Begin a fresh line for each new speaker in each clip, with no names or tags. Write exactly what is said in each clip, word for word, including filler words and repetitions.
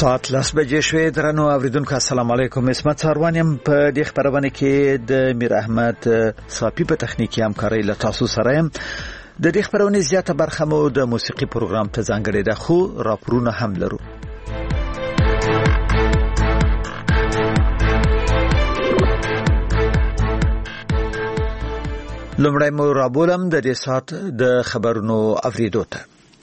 ساعت لس بجې شوې. درنو اوریدونکو السلام علیکم. اسمت ساروانیم په دې خبرونه کې د میر احمد صافي په تخنیکی همکارۍ له تاسو سره يم. د دې خبرونه زیاته برخه مو د موسیقي پروګرام ته ځانګړې ده، خو راپورونه هم لرو. لومړی مو رابولم د دې ساعت د خبرونو اوریدو ته.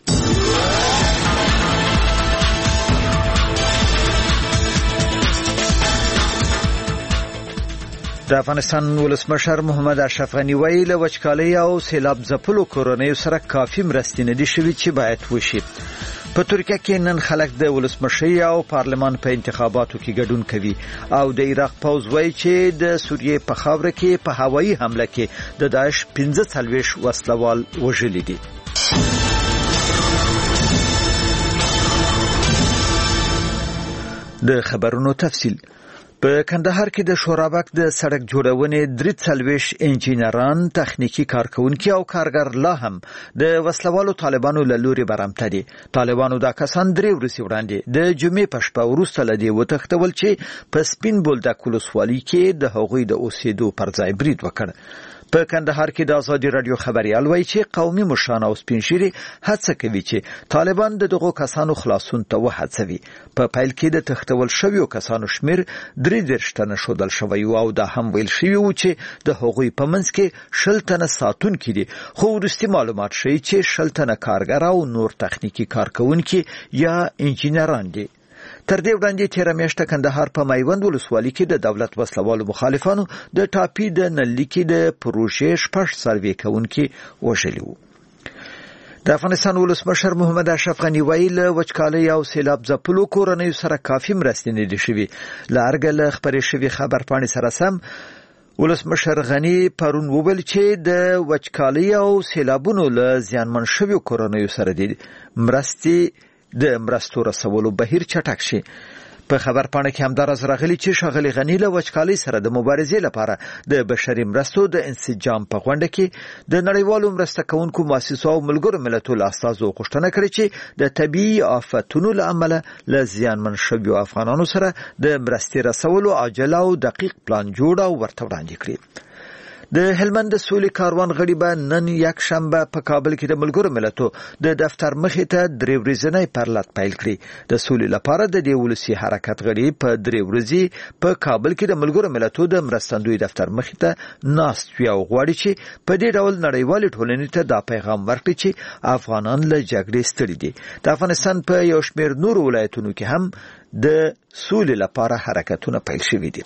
د افغانستان ولسمشر محمد اشرف غنی ویل وچکالي او سیلاب ځپلو کورنیو سره کافي مرستې نه دي شوي چې باید وشي. په ترکیه کې نن خلک د ولسمشرۍ او پارلمان په انتخاباتو کې ګډون کوي او د عراق پوځ وایي چې د سوریې په خاوره کې په هوایي حمله کې د داعش پنځه څلوېښت وسلوال وژلي دي. د خبرونو تفصیل. په کندهار کې د شورابک د سړک جوړونې درې څلوېښت انجینران، تخنیکی کارکونکي او کارګر لا هم د وسلوالو طالبانو له لوري برمته دي. طالبانو دا کسان درې ورځې وړاندې د جمعې په شپه وروسته له دې وتښتول چې په سپین بولدک ولسوالۍ کې د هغوی د اوسېدو پر ځای برید وکړ. په کندهار کې د ازادي رادیو خبريال وایي چې قومي مشران او سپینشيري هڅه کوي چې طالبان د دغو کسانو خلاصون ته وهڅوي. په پیل کې د تښتول شویو کسانو شمیر درې دېرش تنه ښودل شوی او دا هم ویل شوی و چې د هغوی په منځ کې شل تنه ساتونکي دي، خو وروستي معلومات ښیي چې شل تنه کارګر او نور تخنیکی کارکونکي یا انجینران دي. تر دې وړاندې تیره میاشته کندهار په میوند ولسوالۍ کې د دولت وسلوالو مخالفانو د ټاپي د نلیکي د پروژې شپږ سروې کوونکي وژلي وو. د افغانستان ولسمشر محمد اشرف غنی ویل وچکالي او سیلاب ځپلو کورنیو سره کافي مرستې نه دي شوي. له ارګه له خبرې شوي خبرپاڼې سره سم ولسمشر غنی پرون وویل چې د وچکالي او سیلابونو له زیانمن شویو کورنیو سره دي مرستې د مرستو رسولو بهیر چټک شي. په خبرپاڼه کې هم دراز راغلی چې ښاغلي غنی له وچکالۍ سره د مبارزې لپاره د بشري مرستو د انسجام په غونډه کې د نړیوالو مرسته کوونکو مؤسسو او ملګرو ملتونو استازو غوښتنه کړې چې د طبیعي آفتونو له امله له زیانمن شویو افغانانو سره د مرستې رسولو عاجل او دقیق پلان جوړ او ورته وړاندې کړي. د هلمند د سولې کاروان غړي به نن یک شنبه په کابل کې د ملګرو ملتونو د دفتر مخې ته درې ورځنی پرلط پیل کړي. د سولې لپاره د دې ولسي حرکت غړي په درې ورځې په کابل کې د ملګرو ملتونو د مرستندوی دفتر مخې ته ناست وي او غواړي چې په دې ډول نړیوالې ټولنې ته دا پیغام ورکړي چې افغانان له جګړې ستړي دي. د افغانستان په یو شمېر نورو ولایتونو کې هم د سولې لپاره حرکتونه پیل شوي دي.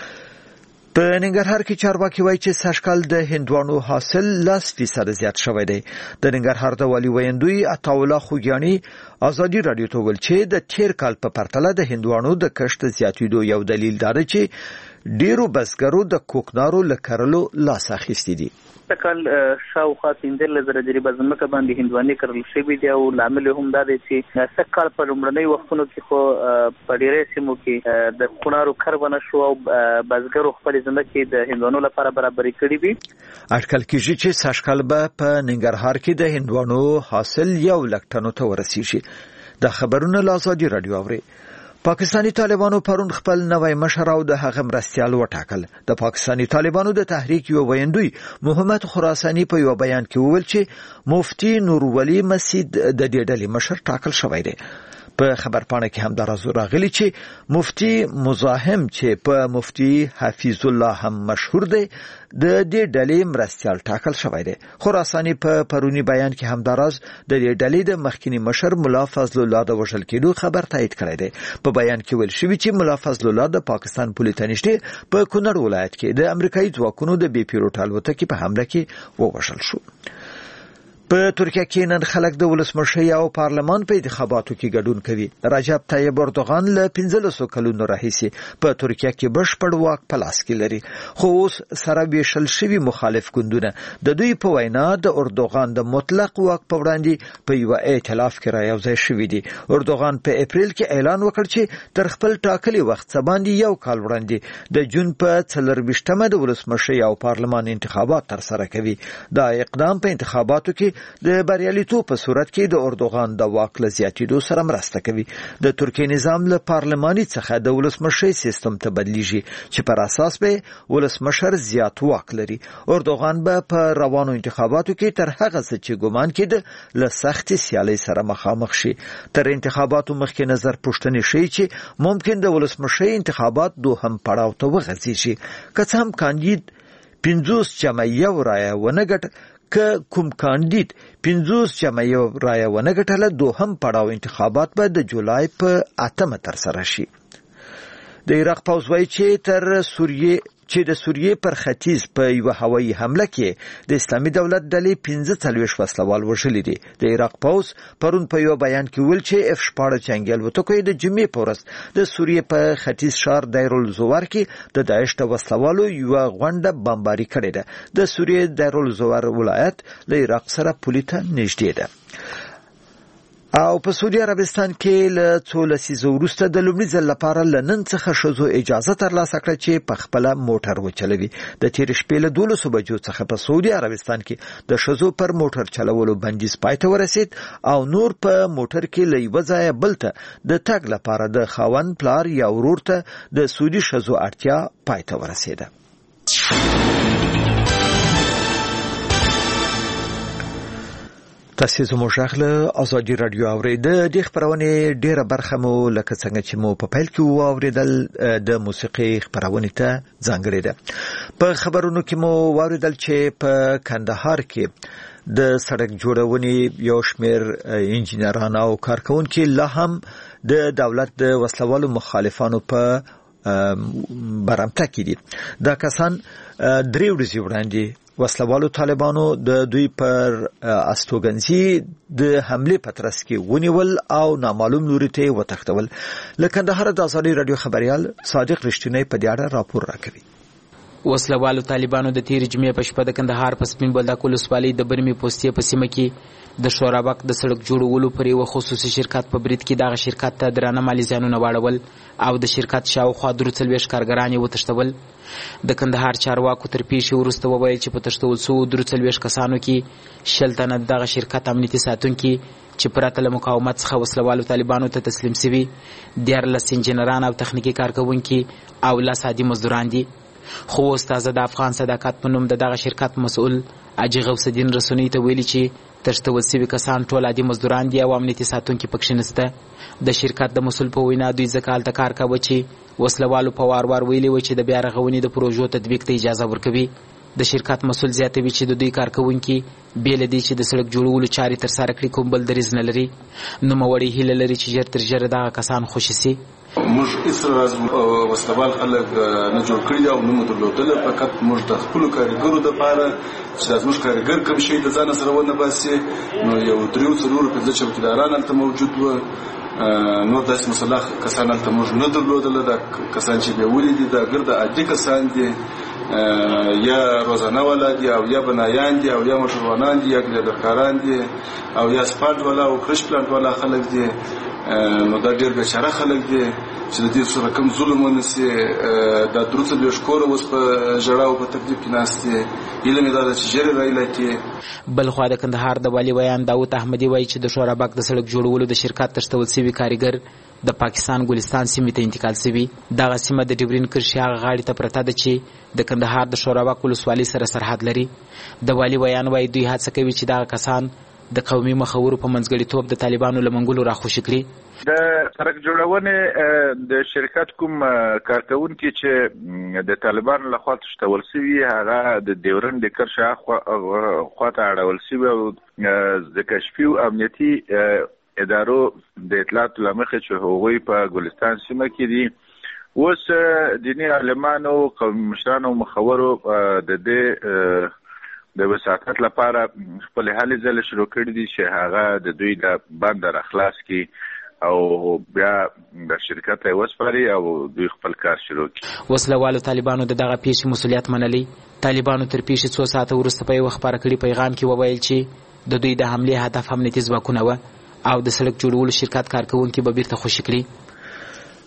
په ننګرهار کې چارواکي وایي چې سږکال د هندوانو حاصل لس فیصد زیات شوی دی. د ننګرهار د والي ویندوی عطاالله خوږیاني ازادي رادیو ته ویل چې د تیر کال په پرتله د هندوانو د کښت زیاتېدو یو دلیل دا دی چې ډیرو بزګرو د کوکنارو له کرلو لاس اخیستی دي.
تکل شاوخوا پنځه زره جریبه ځمکه باندې هندوانې کرل شوي دي او لامل هم دا دی چې سږکال په لومړنۍ وختونو کې خو په ډېرې سیمو کې د کوکنارو کر ونه شو او بزګرو خپل ځمکې د هندوانو لپاره برابرې کړې وي. اټکل کېږي چې سږکال به په ننګرهار کې د هندوانو حاصل یو لک ټنو ته ورسیږي. د خبرونو له ازادي رادیو اوري. پاکستانی طالبانو پرون خپل نوی مشر او د هغه مرستیال وټاکل. د پاکستانی طالبانو د تحریک یو ویندوی محمد خراسانی په یو بیان کې وویل چې مفتی نور ولی مسجد د دې ډلې مشر ټاکل شوی دی. په خبرپاڼه کې هم درازو راغلی چې مفتی مزاحم چې په مفتی حفیظ الله هم مشهور دی د دې ډلې مرستیال ټاکل شوی دی. خراسانی په پرونی بیان کې هم دراز د دې ډلې د مخکینی مشر مولا فضل الله د وژل کېدو خبر تایید کړی دی. په بیان کې ویل شوی چې مولا فضل الله د پاکستان پولیس نشته په کونړ ولایت کې د امریکایي ځواکونو د بي پیلوټ الوتکې په حمله کې ووژل شو. په ترکیه کې نن خلک د ولسمشرۍ او پارلمان په انتخاباتو کې ګډون کوي. رجب طیب اردوغان له پنځلسو کلونو راهیسې په ترکیه کې بشپړ واک په لاس کې لري، خو اوس سره ویشل شوي مخالف ګوندونه د دوی په وینا د اردوغان د مطلق واک په وړاندې په یو ائتلاف کې رايوځای شوي دي. اردوغان په اپریل کې اعلان وکړ چې تر خپل ټاکلي وخت څخه باندې یو کال وړاندې د جون په څلور ویشتمه د ولسمشرۍ او پارلمان انتخابات تر سره کوي. دا اقدام په انتخاباتو کې
د بریالیتوب په صورت کې د اردوغان د واک له زیاتېدو سره مرسته کوي. د ترکیې نظام له پارلماني څخه د ولسمشۍ سیستم ته بدلیږي چې پر اساس به ولسمشر زیات واک لري. اردوغان به په روانو انتخاباتو کې تر هغه څه چې ګومان کېده له سختې سیالۍ سره مخامخ شي. تر انتخاباتو مخکې نظر پوښتنې شي چې ممکن د ولسمشۍ انتخابات دوهم پړاو ته وغځېږي. که څه هم کاندید پنځوس جمع یو رایه ونه ګټله که کوم کاندید پنځوس جمع یو رایه ونه ګټله دوهم پړاو انتخابات به د جولای په اتمه ترسره شي. د عراق پوځ وایي چې تر سوریې چې د سوریې پر ختیځ په یو هوایي حمله کې د اسلامي دولت ډلې پنځه څلوېښت وسلوال وژلي دي. د عراق پوځ پرون په یو بیان کې ویل چې اف شپاړس جنګي الوتکو یې د جمعې په ورځ د سوریې په ختیځ ښار دیر الزوار کې د داعش د وسلوالو یوه غونډه بمباري کړې ده. د سوریې دیر الزوار ولایت له عراق سره پولې ته نږدې ده. او په سعودي عربستان کې له څو لسیزو وروسته د لومړي ځل لپاره له نن څخه ښځو اجازه ترلاسه کړه چې په خپله موټر وچلوي. د تېرې شپې له دولسو بجو څخه په سعودي عربستان کې د ښځو پر موټر چلولو بندیز پای ته ورسید او نور په موټر کې له یوه ځایه بل ته د تګ لپاره د خاوند پلار یا ورور ته د سعودي ښځو اړتیا پای ته ورسېده. تاسو زموږ غږ له ازادي رادیو اورئ. د دې خپرونې ډیره برخه مو لکه څنګه چې مو په پیل کې واوریدل د موسیقي خپرونې ته ځانګړې ده. په خبرونو کې مو واوریدل چې په کندهار کې د سړک جوړونې یو شمېر انجینران او کارکونکي لا هم د دولت د وسلوالو مخالفانو په برمته کې دي. دا کسان درې ورځې وړاندې وسلوالو طالبانو د دوی پر استوګنځي د حمله په ترڅ کې ونیول او نامعلوم لوري ته وتښتول. له کندهار د ازادي رادیو خبريال صادق رښتینی په دې اړه راپور راکوي.
وسلوالو طالبانو د تیر جمعې په شپه د کندهار په سپین بولدک ولسوالۍ د برمي پوستې په سیمه کې د شورابک د سړک جوړولو پر یو خصوصي شرکت په برید کې دغه شرکت ته درانه مالي زیانونه واړول او د شرکت شاوخوا درې څلوېښت کارګران یې وتښتول. د کندهار چارواکو تر پیښې وروسته وویل چې په تښتول شوو درې څلوېښت کسانو کې شل تنه دغه شرکت امنیتي ساتونکي چې پرته له مقاومت څخه وسلوالو طالبانو ته تسلیم سوي، دیارلس انجینران او تخنیکي کارکوونکي او لس عادي مزدوران دي. خو استاد د افغان صداقت په نوم د دغه شرکت مسؤل اجي غوث الدین رسونی ته ویلي چې تښتول سوي کسان ټول عادي مزدوران دي او امنیتي ساتونکي پکښې نشته. د شرکت د مسؤل په وینا دوی ځکه هلته کار کاوه چې وسلوالو په وار وار ویلي و چې د بیا رغونې د پروژو تطبیق ته اجازه ورکوي. د شرکت مسؤل زیاتوي چې د دوی کارکوونکي بې له دې چې د سړک جوړولو چارې ترسره کړي کوم بل دریځ نه لري. نوموړی هیله لري چې ژر تر ژره دغه کسان خوشي سي.
موږ هېڅ وسلوال خلک نه جوړ کړي دي او نه مو درلودله، فقط موږ د خپلو کارګرو دپاره چې دا زموږ کارګر کوم شی د ځانه سره ونه باسي، نو یو دریو څلورو پنځه چوکیداران هلته موجود وو. نور داسې مسلح کسان هلته موږ نه درلودله. دا کسان چې بیا ولیدي دا ګرده عادي کسان دي، یا روزانه والا دي او یا بنایان دي او یا موټروانان دي یا ګلیدرکاران دي او یا سپاټ والا او کرش پلانټ والا خلک دي. نو دا ډېر بېچاره خلک دي چې د دې سره کوم ظلم ونسي. دا درې څلوېښت کوره اوس په ژړا او په تکلیف کې ناست دي. هیله مې دا ده چې ژر یې رایله کړي.
بلخوا د کندهار د والي ویان داود احمدي وایي چې د شورابک د سړک جوړولو د شرکت تښتول سوي کارګر د پاکستان ګلستان سیمې ته انتقال سوي. دغه سیمه د ډبرین کرښې هغه غاړې ته پرته ده چې د کندهار د شورابک ولسوالۍ سره سرحد لري. د والي ویان وایي دوی هڅه کوي چې دغه کسان د قومي مخورو په منځګړیتوب د طالبانو له منګولو راخوشي کړي.
د سړک جوړونې د شرکت کوم کارکوونکي چې د طالبانو لخوا تښتول سوي هغه د ډیورند د کرښې خواته اړول سوي او د کشفي او امنیتي ادارو د اطلاعاتو له مخې چې هغوی په ګلستان سیمه کې دي. اوس دیني عالمانو، قومي مشرانو، مخورو د دې د وساطت لپاره خپل هلې ځلې شروع کړي دي چې هغه د دوی د بند راخلاص کړي او بیا د شرکت ته وسپاري او دوی خپل کار شروع کړي.
وسلوالو طالبانو د دغه پیښې مسؤلیت منلی. طالبانو تر پیښې څو ساعته وروسته په یو خپاره کړي پیغام کې وویل چې د دوی د حملې هدف امنیتي ځواکونه وه او د سړک جوړولو شرکت کارکوونکي به بیرته خوشي کړي.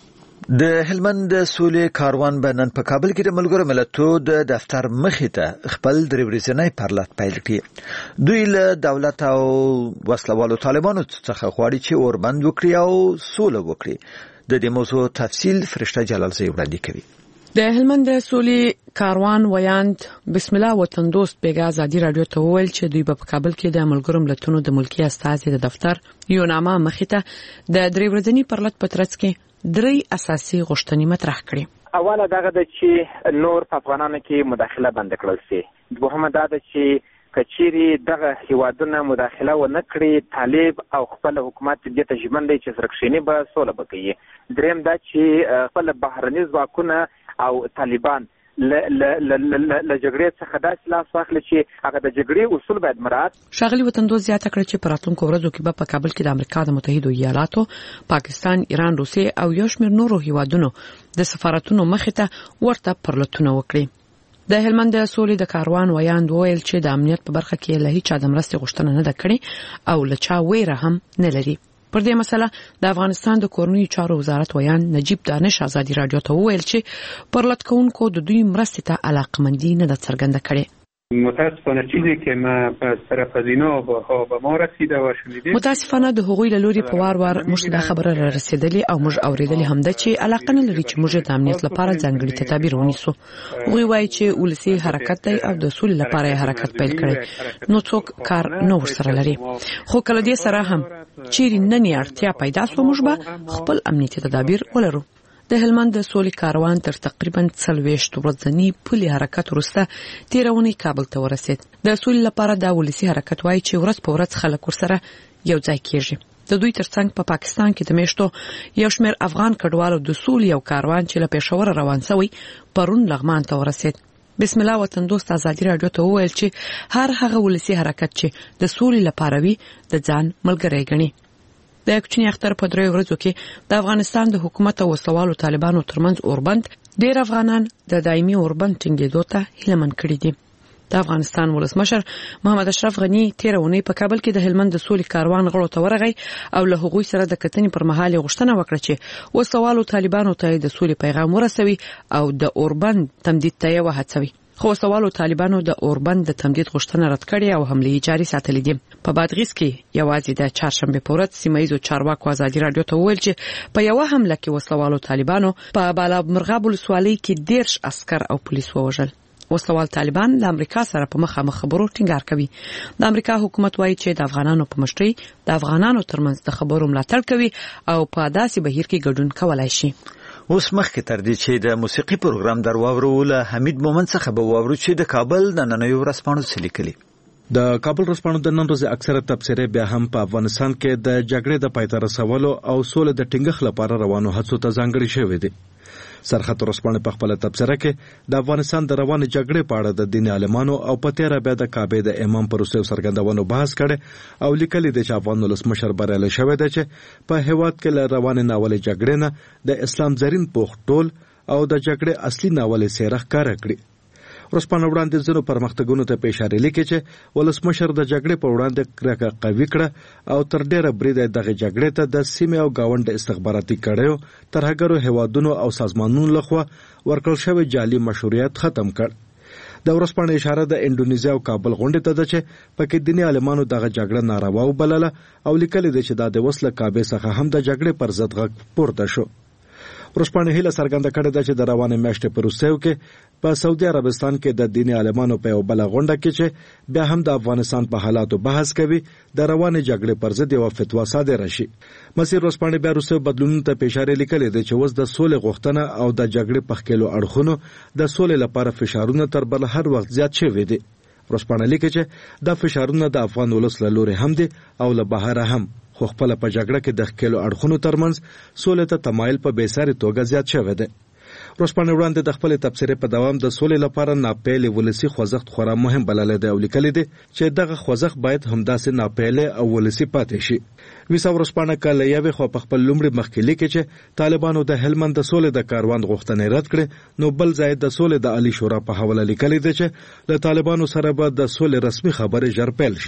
د هلمند د سولې کاروان به نن په کابل کې د ملګرو ملتونو د دفتر مخې ته خپل درې ورځنی پرلط پیل کړي. دوی له دولت او وسلوالو طالبانو څخه غواړي چې اوربند وکړي او سوله وکړي. د دې موضوع تفصیل فرشته جلالزی وړاندې کوي.
د هلمند د سولې کاروان ویاند بسم الله وطن دوست بیګا ازادي رادیو ته وویل چې دوی په کابل کې د ملګرو ملتونو د ملکی استازي د دفتر یو نامه مخې ته د درې ورځنی پرلط په ترڅ کې درې اساسي غوښتنې مطرح کړې.
اوله دغه د چې نور په افغانانو کې مداخله بند کړل شي. دوهمه دا ده چې کچيري دغه هیوادونه مداخله و نه کړي طالب او خپل حکومت دې ته ژمن دی چې سرکښینی به سوله وکړي. دریم دا چې خپل بهرني ځواکونه او طالبان ل ل ل ل جګړې څخه داسې لاس واخلي چې هغه د جګړې اصول باید مراعات.
ښاغلي وطندوز زیاته کړه چې په راتلونکو ورځو کې به په کابل کې د امریکا د متحده ایالاتو، پاکستان، ایران، روسیې او یو شمېر نورو هیوادونو د سفارتونو مخې ته ورته پرلطونه وکړي. د هلمند د سولې د کاروان ویاند وویل چې د امنیت په برخه کې له هیڅ د مرستې غوښتنه نه ده کړې او له چا ویره هم نه لري. پر دې مسله د افغانستان د کورنیو چارو وزارت ویاند نجیب دانش ازادي رادیو ته وویل چې پرلط کوونکو د دوی مرستې ته علاقمندي نه ده څرګنده کړې.
متاسفانه چیزی که ما از طرف از اینا به ما رسیده و شنیدیم
متاسفانه د هغوی له لوري په وار وار موږ دا خبره را رسیدلې او موږ اوریدلې هم ده چې علاقه نه لري چې موږ د امنیت لپاره ځانګړي تدابیر ونیسو. هغوی وایي چې ولسی حرکت دی او د سولې لپاره حرکت پیل کړي، نو څوک کار نه ورسره لري. خو کله دې سره هم چیرې نن اړتیا پیدا شو موږ به خپل امنیتي تدابیر ولرو. د هلمند د سولې کاروان تر تقریبا څلوېښت ورځنی پولي حرکت وروسته تیرونی کابل ته ورسید. د سولې لپاره د ولسی حرکت وایي چې ورځ په ورځ خلک ورسره یو ځای کیږي. د دوی ترڅنګ په پا پاکستان کې د میشتو یو شمېر افغان کډوالو د سولې یو کاروان چې له پېښور روان شوی پرون لغمان ته ورسید. بسم الله وطن دوست ازادي رادیو ته وویل چې هر هغه ولسی حرکت چې د سولې لپاره وي د ځان ملګری ګڼي. د کوچني اختر په درې ورځو کې د افغانستان د حکومت او وسلوالو طالبانو ترمنځ اوربند ډېر افغانان د دایمي اوربند ټینګېدو ته هیله من کړي دي. د افغانستان ولسمشر محمد اشرف غنی تیرونی په کابل کې د هلمند د سولې کاروان غړو ته ورغی او له هغوی سره د کتنې پر مهال غوښتنه وکړه چې وسلوالو طالبانو ته د سولې پیغام ورسوي او د اوربند تمدید ته یې وهڅوي. خو وسلوالو طالبانو د اوربند د تمدید غوښتنه رد کړې او حملې جاري ساتلې دي. په بادغیس کې یوازې د چهارشنبه په ورځ سیمه ییزو چارواکو ازادي رادیو ته وویل چې په یوه حمله کې وسلوالو طالبانو په بالا مرغاب ولسوالۍ کې دیرش عسکر او پولیس ووژل. وسلوال طالبان د امریکا سره په مخامخ خبرو ټینګار کوي. د امریکا حکومت وایي چې د افغانانو په مشرۍ د افغانانو ترمنځ د خبرو ملاتړ کوي او په داسې بهیر کې ګډون کولای شي.
اوس مخکې تر دې چې د موسیقي پروګرام درواورو له حمید مومن څخه به واورو چې د کابل د نننیو ورځپاڼو څه لیکلي.
د کابل ورځپاڼو د نن ورځې اکثره تبصرې بیا هم په افغانستان کې د جګړې د پای ته رسولو او سولې د ټینګښت لپاره روانو هڅو ته ځانګړې شوې دي. سرخط ورځپاڼه په خپل تبصره کې د افغانستان د روانې جګړې په اړه د دین عالمانو او په تیره بیا د کعبې د امام پر وسیله څرګندونو بحث کړي او لیکلي دي چې افغان ولسمشر بریالی شوی دی چې په هیواد کې له روانې ناولې جګړې نه د اسلام زرین پوښ ټول او د جګړې اصلي ناولې څېره ښکاره کړي. ورځپاڼه وړاندې ځینو پرمختګونو ته په اشاره لیکي چې ولسمشر د جګړې په وړاندې کرکه قوي کړه او تر ډېره بریده دغه جګړې ته د سیمې او گاونډ استخباراتي کړیو ترهګرو هیوادونو او سازمانونو لخوا ورکړل شوی جعلي مشروعیت ختم کړ. د ورځپاڼې اشاره د انډونیزیا او کابل غونډې ته ده چې پکې دیني عالمانو دغه جګړه ناروا وبلله او لیکلي دي چې دا د وسله کعبې څخه هم د جګړې پر ضد غږ پورته شو. ورځپاڼه هیله څرګنده کړې ده چې د روانې میاشتې په وروستیو کې په سعودي عربستان کې د دیني عالمانو په یوه بله غونډه کې چې بیا هم د افغانستان په حالاتو بحث کوي د روانې جګړې پر ضد یوه فتوا صادره شي. مسیر ورځپاڼې بیا وروستیو بدلونونو ته په اشاره لیکلې ده چې اوس د سولې غوښتنه او د جګړې په ښکېلو اړخونو د سولې لپاره فشارونه تر بل هر وخت زیات شوي دي. ورځپاڼه لیکي چې دا فشارونه د افغان ولس له لورې هم دي او له بهره هم، خو خپل په جګړه کې د ښکېلو اړخونو ترمنځ سولې ته تمایل په بېساري توګه زیات شوی دی. ورځپاڼې وړاندې د خپلې تبصرې په دوام د سولې لپاره ناپیلې ولسي خوځښت خورا مهم بللی دی او لیکلي دي چې دغه خوځښت باید همداسې ناپیلې او ولسي پاتې شي. ویسا ورځپاڼه که له یوې خوا په خپل لومړي مخکې لیکي چې طالبانو د هلمند د سولې د کاروان غوښتنې رد کړې، نو بل ځای د سولې د عالي شورا په حواله لیکلي دي چې له طالبانو سره به د سولې رسمي خبرې ژر پیل شي.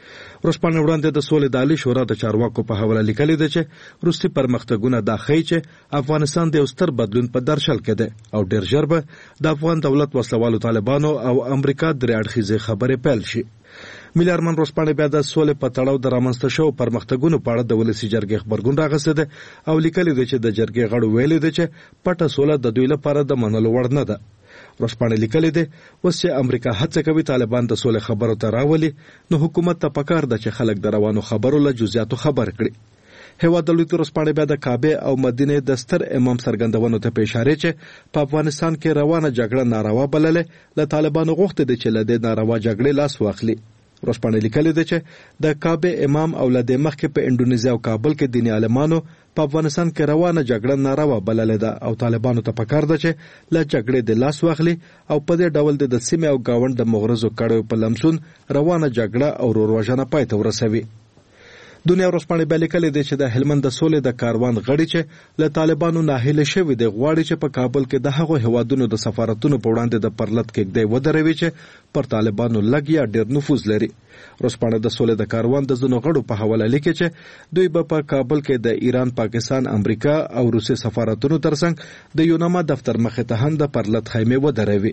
ورځپاڼه وړاندې د سولې د عالی شورا د چارواکو په حواله لیکلي ده چې روسي پرمختګونه دا ښیي چې افغانستان د یو ستر بدلون په درشل کې ده او ډېر ژر به د افغان دولت وسلوالو طالبانو او امریکا درې اړخیزې خبرې پیل شي. ملي ارمان ورځپاڼه بیا د سولې په تړاو د رامنځته شوو پرمختګونو په اړه د ولسي جرګې خبرګون راغسته ده او لیکلي ده چې د جرګې غړو ویلي ده چې پټه سوله د دوی لپاره د منلو وړ نه ده. ورځپاڼه لیکلي ده اوس چې امریکا هڅه کوي طالبان د سولې خبرو ته راولي نو حکومت ته پکار ده چې خلک د روانو خبرو له جزئیاتو خبر کړي. هیواد دولتي ورځپاڼه بیا د کعبه او مدینه د ستر امام څرګندونو ته په اشاره چې په افغانستان کې روانه جګړه ناروا بللې له طالبانو غوښتي دي چې له دې ناروا جګړې لاس واخلي. ورځپاڼه لیکلي ده چې د کعبه امام او له دې مخکې په انډونیزیا او کابل کې دیني عالمانو په افغانستان کې روانه جګړه ناروا بللې ده او طالبانو ته پکار ده چې له جګړې د لاس واخلي او په دې ډول د سیمې او گاوند د مغرضو کړو په لمسون روانه جګړه او وروژنه پای ته ورسوي. دنیا ورځپاڼه بیا لیکلي ده چې د هلمند د سولې د کاروان غړي چې له طالبانو ناهیله شوي دي غواړي چې په کابل کې د هغو هوادونو د سفارتونو په وړاندې د پرلط کېږدی ودروي چې پر طالبانو لږ یا ډېر نفوذ لري. ورځپاڼه د سولې د کاروان د ځینو غړو په حواله لیکي چې دوی به په کابل کې د ایران، پاکستان، امریکا او روسي سفارتونو ترڅنګ د یوناما دفتر مخې ته هم د پرلط خیمې ودروي.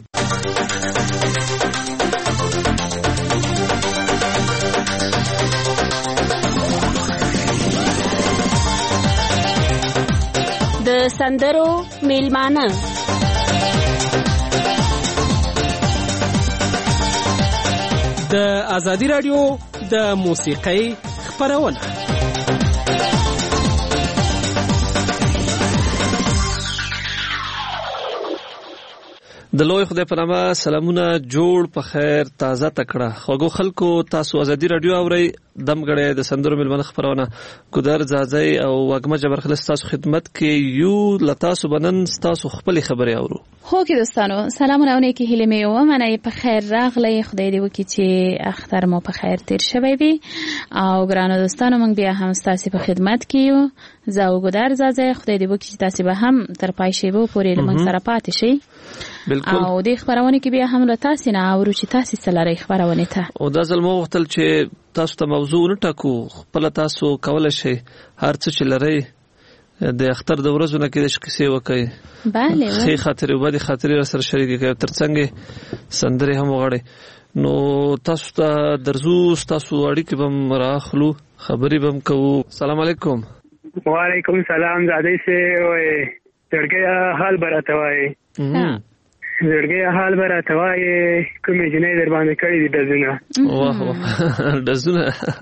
د سندرو میلمانه
د ازادي رادیو د موسیقۍ خبرونه. د لوی خدای په نامه سلامونه جوړ په خیر تازه تکړه خوږو خلکو تاسو ازادي رادیو اورئ دمګړې د سندرو ملمنه خبرونه ګودر زازي او واګمه جبر خلص تاسو خدمت کې یو لتاسو بنن تاسو خپل خبري اورو.
خو کې دوستانو سلامونه او نیکی هیله مې و منه په خیر راغلی خدای دې وکړي چې اختر مو په خیر تیر شوی وي او ګرانو دوستانو موږ بیا هم تاسو په خدمت کې یو زه او ګودر زازي خدای دې وکړي چې تاسو به هم تر پای شی وو پورې موږ سره پاتې شي. بالکل او دې خبرونه کې بیا هم له تاسو نه اورو چې تاسو سره خبرونه ته
او د ځل مو وختل چې تاسو ته موضوع نه ټاکو خپل تاسو کولای شئ هر څه چې لري د اختر د ورځو نه کې د شکسې وکړي.
bale
خې خاطر او باندې خاطر سره شریک کړئ ترڅنګ سندره هم وغړي نو تاسو ته درزو تاسو اړیکې بم راخلو خبرې بم کوو. السلام علیکم.
وعلیکم السلام زادی سے وای ترګه حال براته وای زړګي حال براته وای کومې جنې در باندې کړې دي دزونه
واه واه دزونه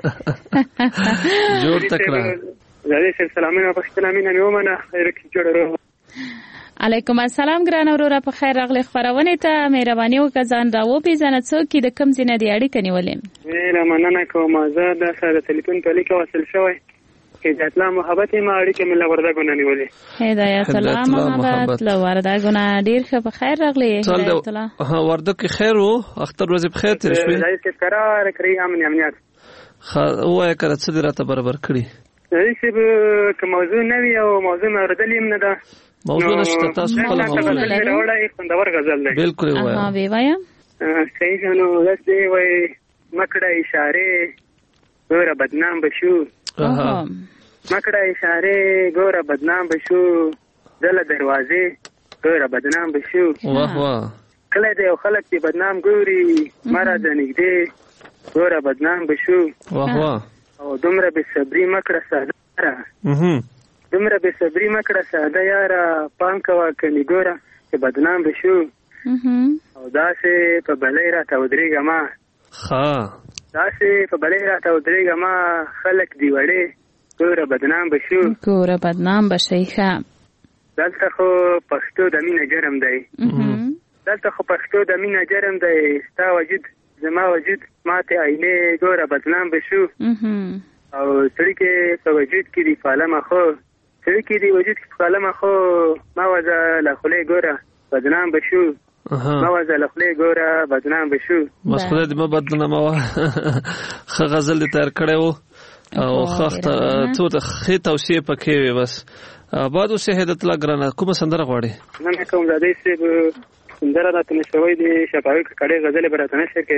جوړ تکړه
زادی سے سلامونه پښتنه مینه میومنه خیر کی جوړو.
علیکم السلام ګران اورور په خیر راغلی خبرونه ته مهرباني وکړه ځان راو پیژنه څوک د کم زینه دی اړیکه نیولې.
ویله مننه کوم زه د سره ټلیفون په لیکه وصل شوی هدایت الله محبت ما اړیکه مله ورده ګونه نیولې.
هدایت الله محبت له ورده ګونه ډیر ښه په خیر راغلی. هدایت الله
ها ورده کې خیر وو اختر ورځ په خیر تیر شوی.
زای کې قرار کړی امن امنیت
خا وای کړه څه دراته برابر کړی.
زای چې کوم موضوع نوی او موضوع اوردلیم نه ده
موضوع نشته تاسو خپل موضوع
نه راوړی خوندور غزل دی.
بالکل وای
ها وی وایم
صحیح نو داسې وای مکړه اشاره ګوره بدنام بشو مکړه اشاره ګوره بدنام بشو دله دروازې ګوره بدنام بشو.
واه واه
کله دې خلک دې بدنام ګوري مره د نږدې ګوره بدنام بشو.
واه واه
او دومره به صبري مکړه ساده
اها
دومره به صبري مکړه ساده یاره پام کوه کني ګوره چې بدنام بشو. او داسې په بلې راته ودرېږه ما
ښه
داسې په بلې راته ودرېږه ما خلک دی وړې ګوره بدنام بشو
ګوره بدنام بشي. ښه
دلته خو پښتو د مینه جرم دی دلته خو پښتو د مینه جرم دی ستا وجود زما وجود ماته عینې ګوره بدنام بشو. او سړی کې په وجود کې دی فالمه خو سړی کې دی وجود کې فالمه خو ما وځه له خولې ګوره بدنام بشو ما وځه له خولې ګوره بدنام بشو.
بس خدای دې ما بدنام وه ښه غزل دې تیار کړی و او خاخته څو ته خې توصیه پکې وي بس آباد اوسې هدایت الله ګرانه کومه سندره غواړي؟
نه کوم زادی صاحب سندره راته نشوي دي شفاوي کړي غزل به راته نشي کې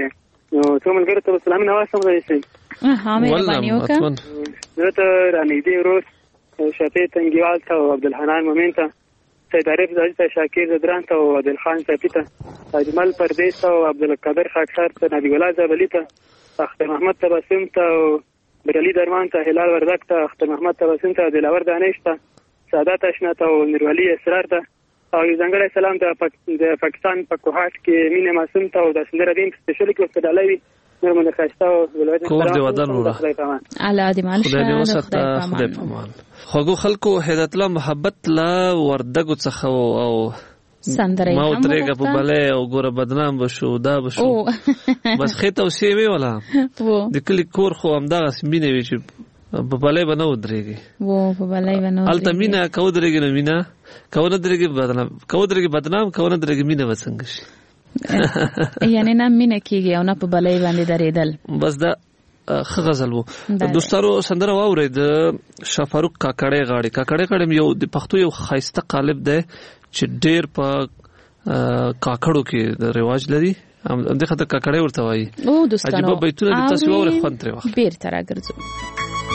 نو څو ملګرو ته سلام نواز هم راشي.
ها مهرباني وکړه.
زه ته رانږدې ورور شفیع تنګیوال ته او عبدالحنان مومن ته، سید عارف زاهد ته، شاکر زدران ته او عادل خان صافي ته، اجمل پردیس ته او عبدالقادر خاکسار ته، نبی الله زابلي ته، اختر محمد تبسم ته او برالي درمان ته، هلال وردک ته، اختر محمد تبسم ته، دلاور دانش ته، سعادت اشنا ته او میروالي اسرار ته، او یو ځانګړی سلام د پاکستان په کوهاټ کې مینه معصوم ته او د سندره دین سپیشل کې وسته ډالوي نرمنه خاسته او ولایت
کور دی ودان وړه
الله دې مال شه
خدای پامان. خوګو خلکو هدایت الله محبت لا وردګو څخه او
سندره
ما وترېګه په بلې او ګوره بدنام بشو دا بشو بس خېته او سی وی ولا د کلی کور خو همدغه سمینه وی چې په بلې بنو درېږي
وو په بلې بنو
التمینا کو درېږي نو مینا کو نه درېږي بدنام کو درېږي بدنام کو نه درېږي مینا وسنګ شي
یعنی نه مینا کیږي او نه په بلې باندې درېدل.
بس دا خغزل وو. دوستانو سندره واورې د شفاروق کاکړې غاړي کاکړې غاړي یو د پښتو یو خاصه قالب ده چې ډېر په کاکړو کې د رواج لري. هم دغه د کاکړې ورته وایي.
او دوستانو
عجیب بیتونه د تاسو واورې خوند ترې واخلئ.
بیر تر راګرځو.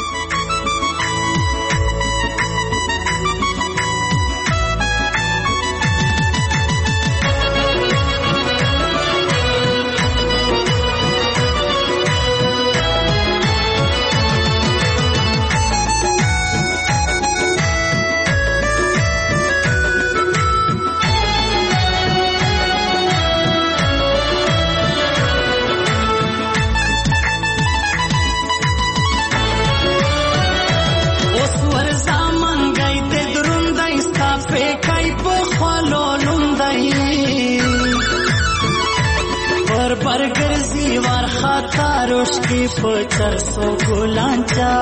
की पचर सो गुलांचा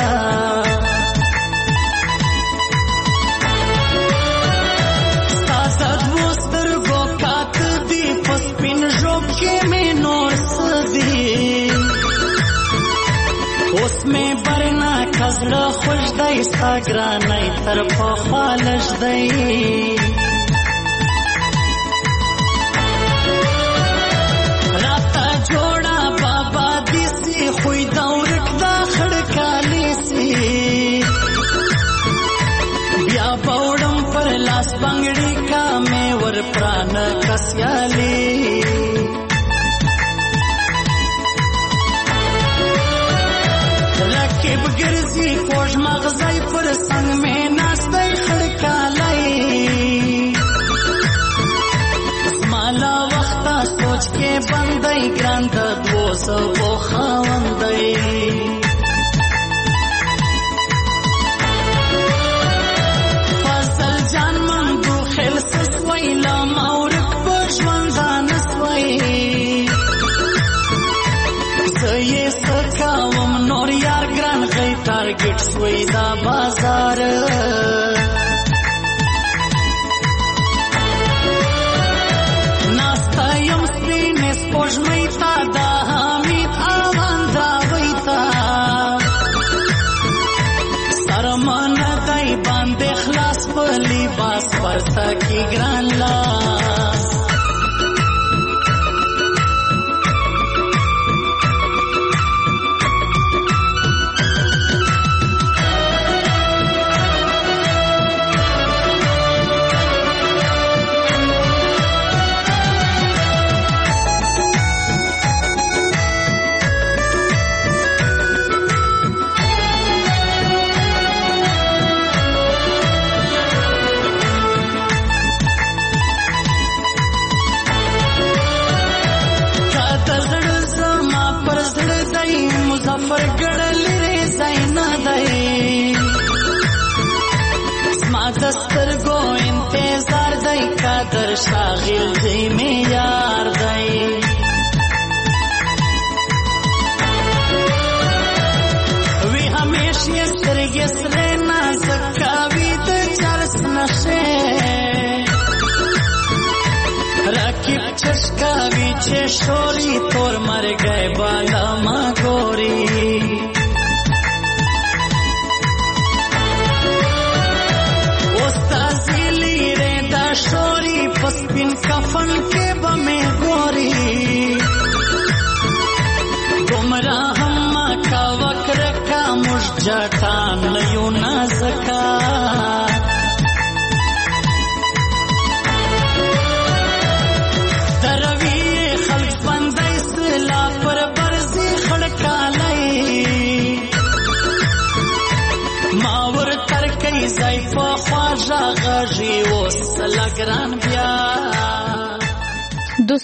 सासद वस्तर गोकात दी पस्पिन जोके में नोर सदी उसमें बरना खजला खुश दई सागरा नई तरफ खालश दई राता जोड़ा बाबा दिसी खुई दौरक दाखड़ काली सी बिया बौड़म पर लास बंगड़ी का मेवर प्राण कस्याली रकीब गिरजी कोश मगज़ई पर संग में नास्ते खड़कालाई माला वक्ता सोच के बंदई ग्रांत दो सौ वो खावंदई फसल जान मन दो खेल ससवई लम और पशवन जान सवई ये सकावम नोर यार ग्रान गई टारगेट सोई दा बाजार नास्तायम स्पीने स्पोजमैता दा हमीद आवांदा वैता सरमान दाई बांधे खलास पली बास परता की ग्रान लास दस्तर गो इंतजार दई कादर शागिल जी में यार दई वी हमेशा सरगे सरेना सकावी तो चलस नशे रकीब चस्का बीचे शोरी तोर मर गए बाला मागोरी उस्ताज़िली रेदा शोरी पस्पिन कफन के बमे गोरी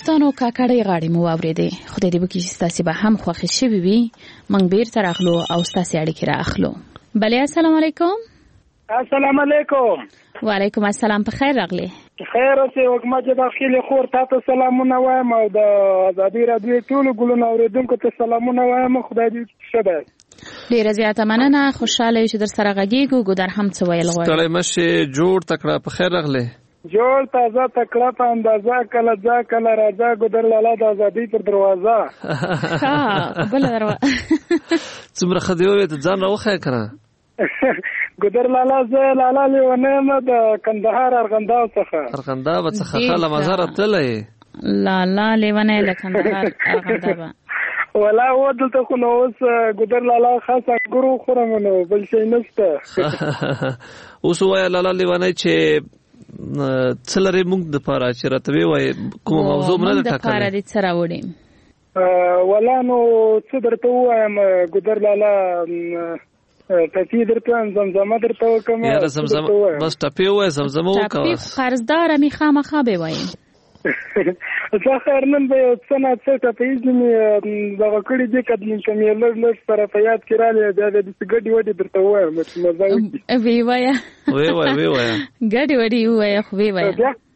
دوستانو کاکړې غاړې مو واورېدې. خدای دې وکړي چې ستاسې به هم خوښې شوي وي. موږ بیرته راغلو او ستاسې اړیکې را اخلو. بلې السلام علیکم.
السلام علیکم.
وعلیکم السلام. په خیر راغلې.
خیر اوسې وکما چې داخلي خور تاسو سلامونه وایم او د ازادي راډیو ټولو ګلونو اوریدونکو ته سلامونه وایم. خدای دې ښه ده.
ډیره زیاته مننه. خوشاله یو چې در سره غږیږو. ګودر هم څه ویل غواړي.
ستړی مشه جوړ تکړه په خیر راغلې.
جوړ تازه تکړه په اندازه کله ځا کله راځه ګودر لاله د ازادي پر دروازه.
ها بل دروازه
څومره خدای وې ته ځان راوخه کړه.
ګودر لاله زه لاله لیونه ما د کندهار ارغنداو څخه.
ارغنداو څخه خاله مزار تلې.
لاله لیونه له کندهار ارغنداو.
ولا و دلته خو نو اوس ګودر لاله خاصه ګورو خورم نو بل شي نشته.
اوس وای لاله لیونه چې څلره موږ د پاره چې راته وای کوم موضوع نه
ټاکل. د پاره دې سره وړي.
ولا نو څه درته وایم ګودر لاله ټپی درته زمزمه درته کوم.
یاره زمزمه بس ټپی وای زمزمه وکړه.
ټپی قرضدار می خامخا به وای.
زه خیر نن به څه نه څه ټپی دې دغه کړي دې کډل کمیلر لږ سره په یاد کې رااله د دې ګډي وډي درته وایم چې مزه وکړي.
وی وای
وی وای وی وای
ګډي وډي وای خو وی وای.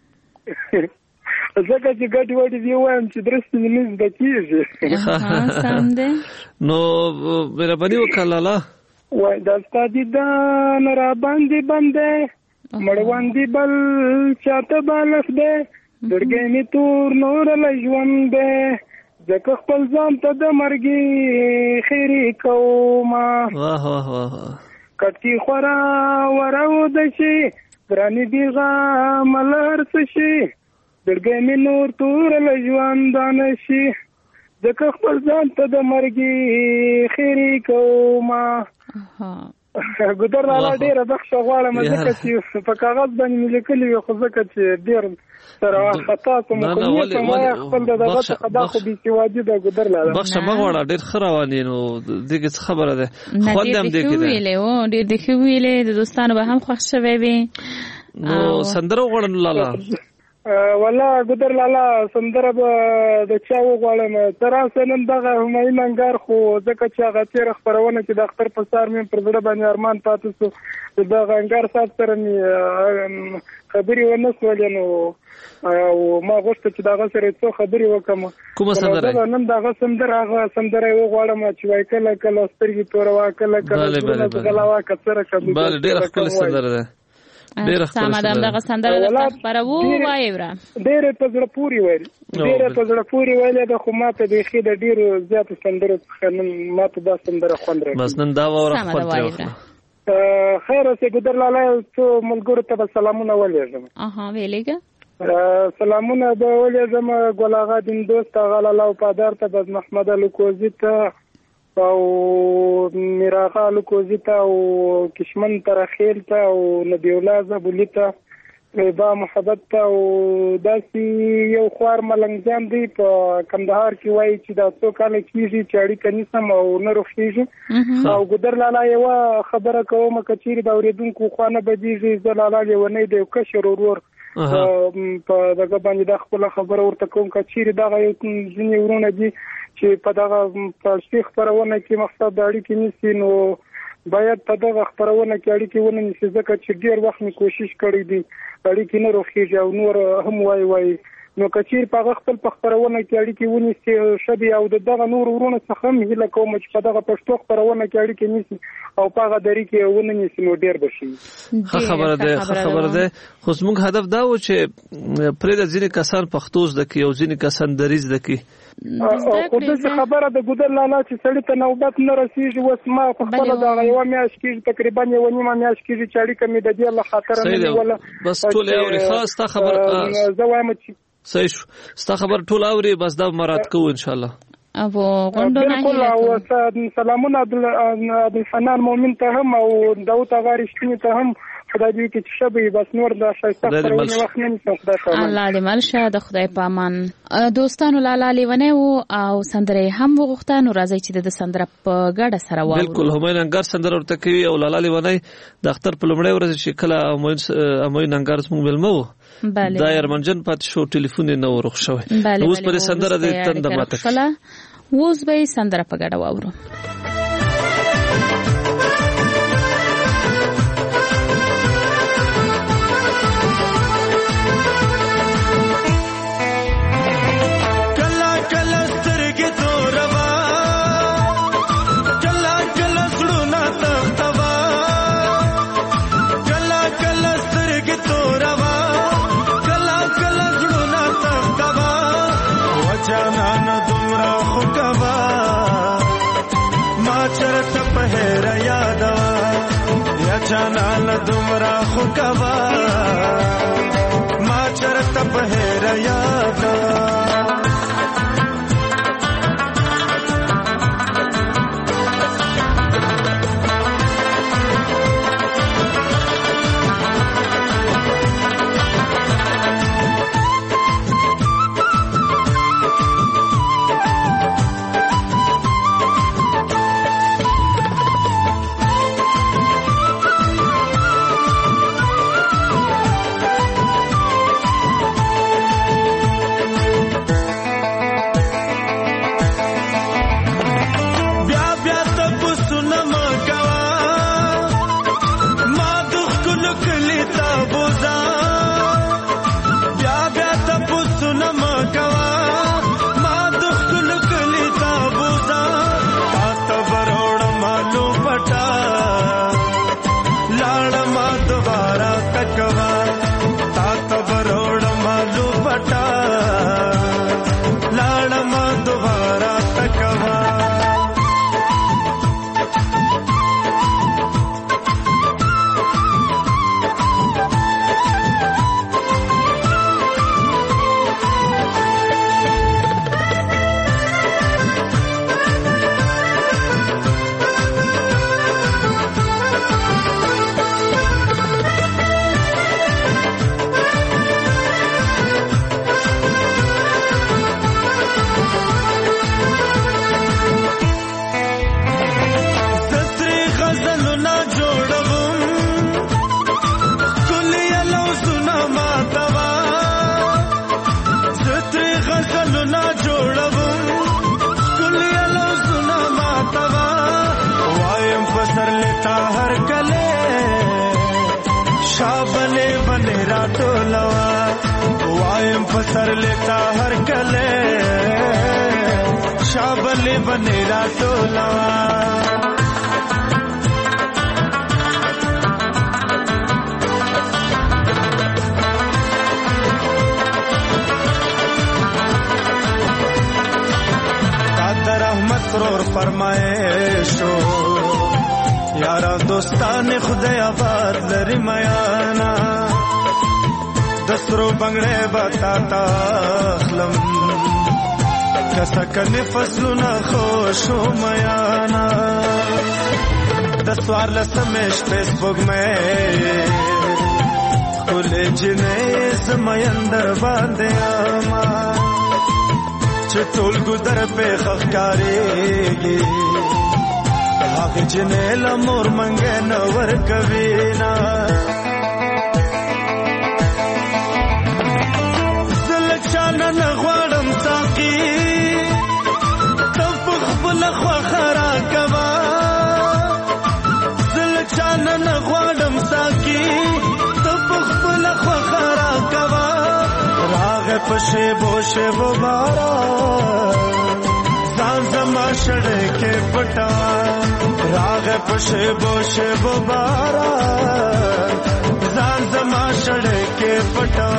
زکه چې ګډي وډي دی وایم چې درست نیمز د کیږي.
ها سم ده.
نو مهرباني وکړه
وای د ستادي د نور باندې باندې مړوندې بل چاته بالخ ده درګې می تور نور له ژوند ده ځکه خپل ځان ته د مرګي خیری کوما.
واه واه واه
کټي خورا ورو د شي ګراني دیغه ملر څه شي درګې می نور تور له ژوند نه شي ځکه خپل ځان ته د مرګي خیری کوما. ګودر لاله ډیره بخښه غواړم ځکه چې په کاغذ باندې لیکلي وي خو ځکه چې ډیر سره خطا کوم کوم خپل دغه خدا خو به سیواجی د ګودر لاله
بخښه مغواړه ډیر خروانی نو دغه خبره ده. خو دم دې کې
ویلې و ډیر دې کې ویلې د دوستانو به هم خوښ شوي وي.
نو سندره وغوړن لاله
ولا ګودر لاله سندره به د چا وغواړم تر اوسه نن دغه همایون انګار خو ځکه چې هغه تیر خبرونه چې د اختر په سار مې پر زړه باندې ارمان پاتې شو دغه انګار صاحب سره مې خبرې ونه سولې نو او ما غوښته چې دغه سره څو خبرې وکم.
کومه سندره
نن دغه سندره هغه سندره وغواړم چې وای کله کله سترګې توروا کله کله غلاوا کڅره کړم.
بل ډېر خپل سندره ده.
ډېر سمادم دغه سندره د خبرو وایوره
ډېر په زړه پوری وایي ډېر په زړه پوری وایي د خو ماته د خې د ډېر زیات سندره خنن ماته دا سندره خوند راځي.
بس نن دا وره خپل
خیر اوسې ګودر لاله څو ملګرو ته سلامونه ولېږم.
اها ویلېګه
سلامونه به ولېږم ګل آغا دین دوست غلا لاو پادار ته بز محمد الکوزی ته او میراغا الکوزی ته او کشمن ترخیل ته او نبی الله زبولی ته با محبت ته او داسې یو خوار ملنګجان دی په کندهار کې وایي چې دا څو کاله کېږي چې اړیکه نیسم او نه روښېږي. او ګودر لاله یوه خبره کوم که چیرې د اورېدونکو خوا نه بدېږي زه لاله لیونی د یو کشر ورور په دغه باندې دا خپله خبره ورته کوم که چیرې دغه یو ځینې ورونه دي چې په دغه پلاسټیک خپرونه کې مقصد د اړیکې نیسي نو باید په دغه خپرونه کې اړیکې ونه نیسي ځکه چې ډېر وخت مې کوشش کړی دی اړیکې نه روښېږي او نور هم وایي وایي نو که چیرې په هغه خپل په خپرونه کې اړیکې ونیسي ښه دي او د دغه نور ورونه څخه هم هیله کوم چې په دغه پښتو خپرونه کې اړیکې نیسي او په هغه طریقې ونه نیسي نو ډېر به شي.
ښه خبره ده ښه خبره ده خو زموږ هدف دا و چې پرېږده ځینې کسان پښتو زده کړي او ځینې کسان دري زده کړي.
خو داسې خبره د ګودر لاله چې سړي ته نوبت نه رسېږي اوس ما په خپله دغه یوه میاشت کېږي تقریبا یوه نیمه میاشت کېږي چې اړیکه مې د دې له خاطره نه نیوله.
بس ټول یې اوري ښه ستا خبره
زه وایم چې
صحیح شو ستا خبر ټول اوري بس دا مراد کوو ان شاء الله.
او غونډونه
او سلامونه عبدالحنان مومن ته هم او داوود اغا رښتینی ته هم خدای دې کې چې شبي بس نور د شایسته خبرونه وخت نه نشم خدای خبر
الله دې ملشه د خدای په امان. دوستانو لالا لیونه او سندره هم وغوښته نو راځي چې د سندره په ګډه سره واورو.
بالکل همای ننګر سندره ورته کوي او لالا لیونه د اختر په لومړی ورځ چې کله همای ننګر زموږ ملمو دا یرمنجن پات شو ټلیفون نه ورخ شوی اوس پر سندره د تند ماته
اوس به سندره په ګډه واورو.
جانان دومره خو کوا ما چرته په هر یاد
सर लेता हर कले शाबले बनेरा टोला कादर अहमद सरोर फरमाइशो यारा दोस्तान खुदा आबाद लरी मयाना दसरो बंगड़े बताता खलम कसकन फसलुना खुशो मयाना दसवार लसमेश फेसबुक में खुले जिने समयंदर बांधे आमा चटोल गुदर पे खफकारेगी हाक जिने लमोर मंगे नवर कवीना न غواړم ساقي تفخ بل خو خرا کوا زل چان نه غواړم ساقي تفخ بل خو خرا کوا راغ پشه بوشه و بارا ځان زما شړې کې پټا راغ پشه بوشه و بارا ځان زما شړې کې پټا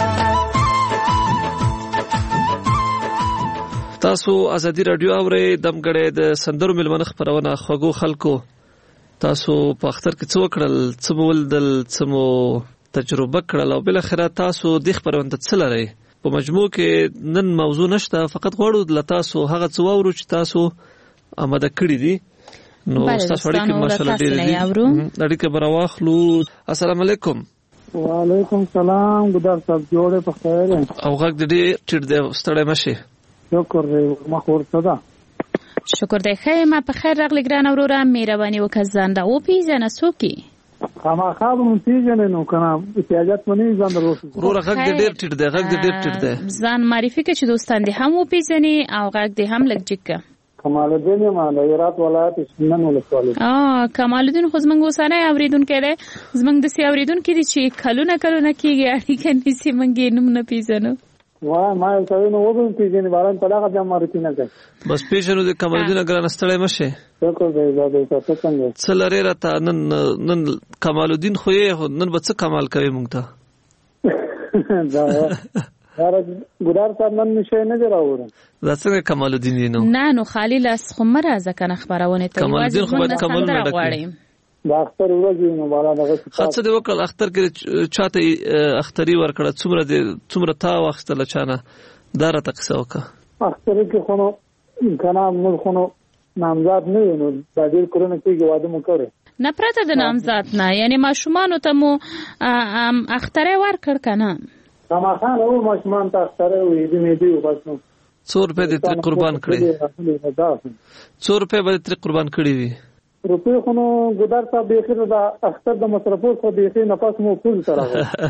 تاسو ازادي رادیو اورئ دمګړې د سندرو ملمنه خبرونه خوګو خلکو تاسو په اختر کې څو کړل څو ولدل څو تجربه کړل او بل اخره تاسو د خبرونه څه لري په مجموع کې نن موضوع نشته فقط غواړو د تاسو هغه څو ورو چې تاسو آماده کړی دي نو تاسو اړیکې ماشاءالله ډېرې اړیکې براواخلو. السلام علیکم.
وعلیکم السلام. ګدار صاحب جوړه په خیر
او غږ دې ټیټ دی ستړی مشه.
شکر دې ما خور صدا.
شکر دې خیر ما په خیر راغلی ګران اوروره مهرباني وکړه ځان دا او پیژنه سوکي
خامہ خواب مون پیژنه نو کنه احتیاجات منی ځان دروسه
ورور غږ دې ډېر ټیټ دی غږ دې ډېر ټیټ دی
ځان معرفي کې چې دوستان دې هم او پیژني او غږ دې هم لګ جګه.
کمال الدین ما د هرات ولایت شنن ولسوالۍ.
اه کمال الدین خو زمنګ وسانه اوریدونکو دی زمنګ د سی اوریدونکو دي چې کلونه کلونه کیږي اړیکه نسی منګې نوم نه پیژنو.
واه ما یو څه نو وګورم پیژنې باران په دغه ځم مارتي نه کوي
بس پیژنو د کمال الدین ګران ستړی مشه.
شکر دی دا دې تاسو څنګه
څلری راته نن نن کمال الدین خو یې نن به څه کمال کوي مونږ ته
دا یاره ګدار صاحب نن نشه نه جوړاوره
دا څنګه کمال الدین نو
نه نو خالی لاس خو مرزه کنه خبرونه ته
کمال الدین خو باید کمال نه ډکړي
دا اختر ورځي نو بالا دغه
خاصه دی وکړ اختر کې چاته اختری ورکړه څومره دی څومره تا واخستله چانه دا راته قصه وکړه
اختر کې خو نو کنه موږ خو نو نامزاد نه نو د دې کورونه کې واده مو کړی
نه پرته د نامزاد نه یعنی ماشومان ته مو اختر ورکړ کنه
کما خان او ماشومان ته اختر وې دې مې دی وباسو
څو روپے دې تر قربان کړی څو روپے به تر قربان کړی وي
روپے خو نو ګدار صاحب به خیر دا اختر د مصرفو خو به خیر نفس مو فل سره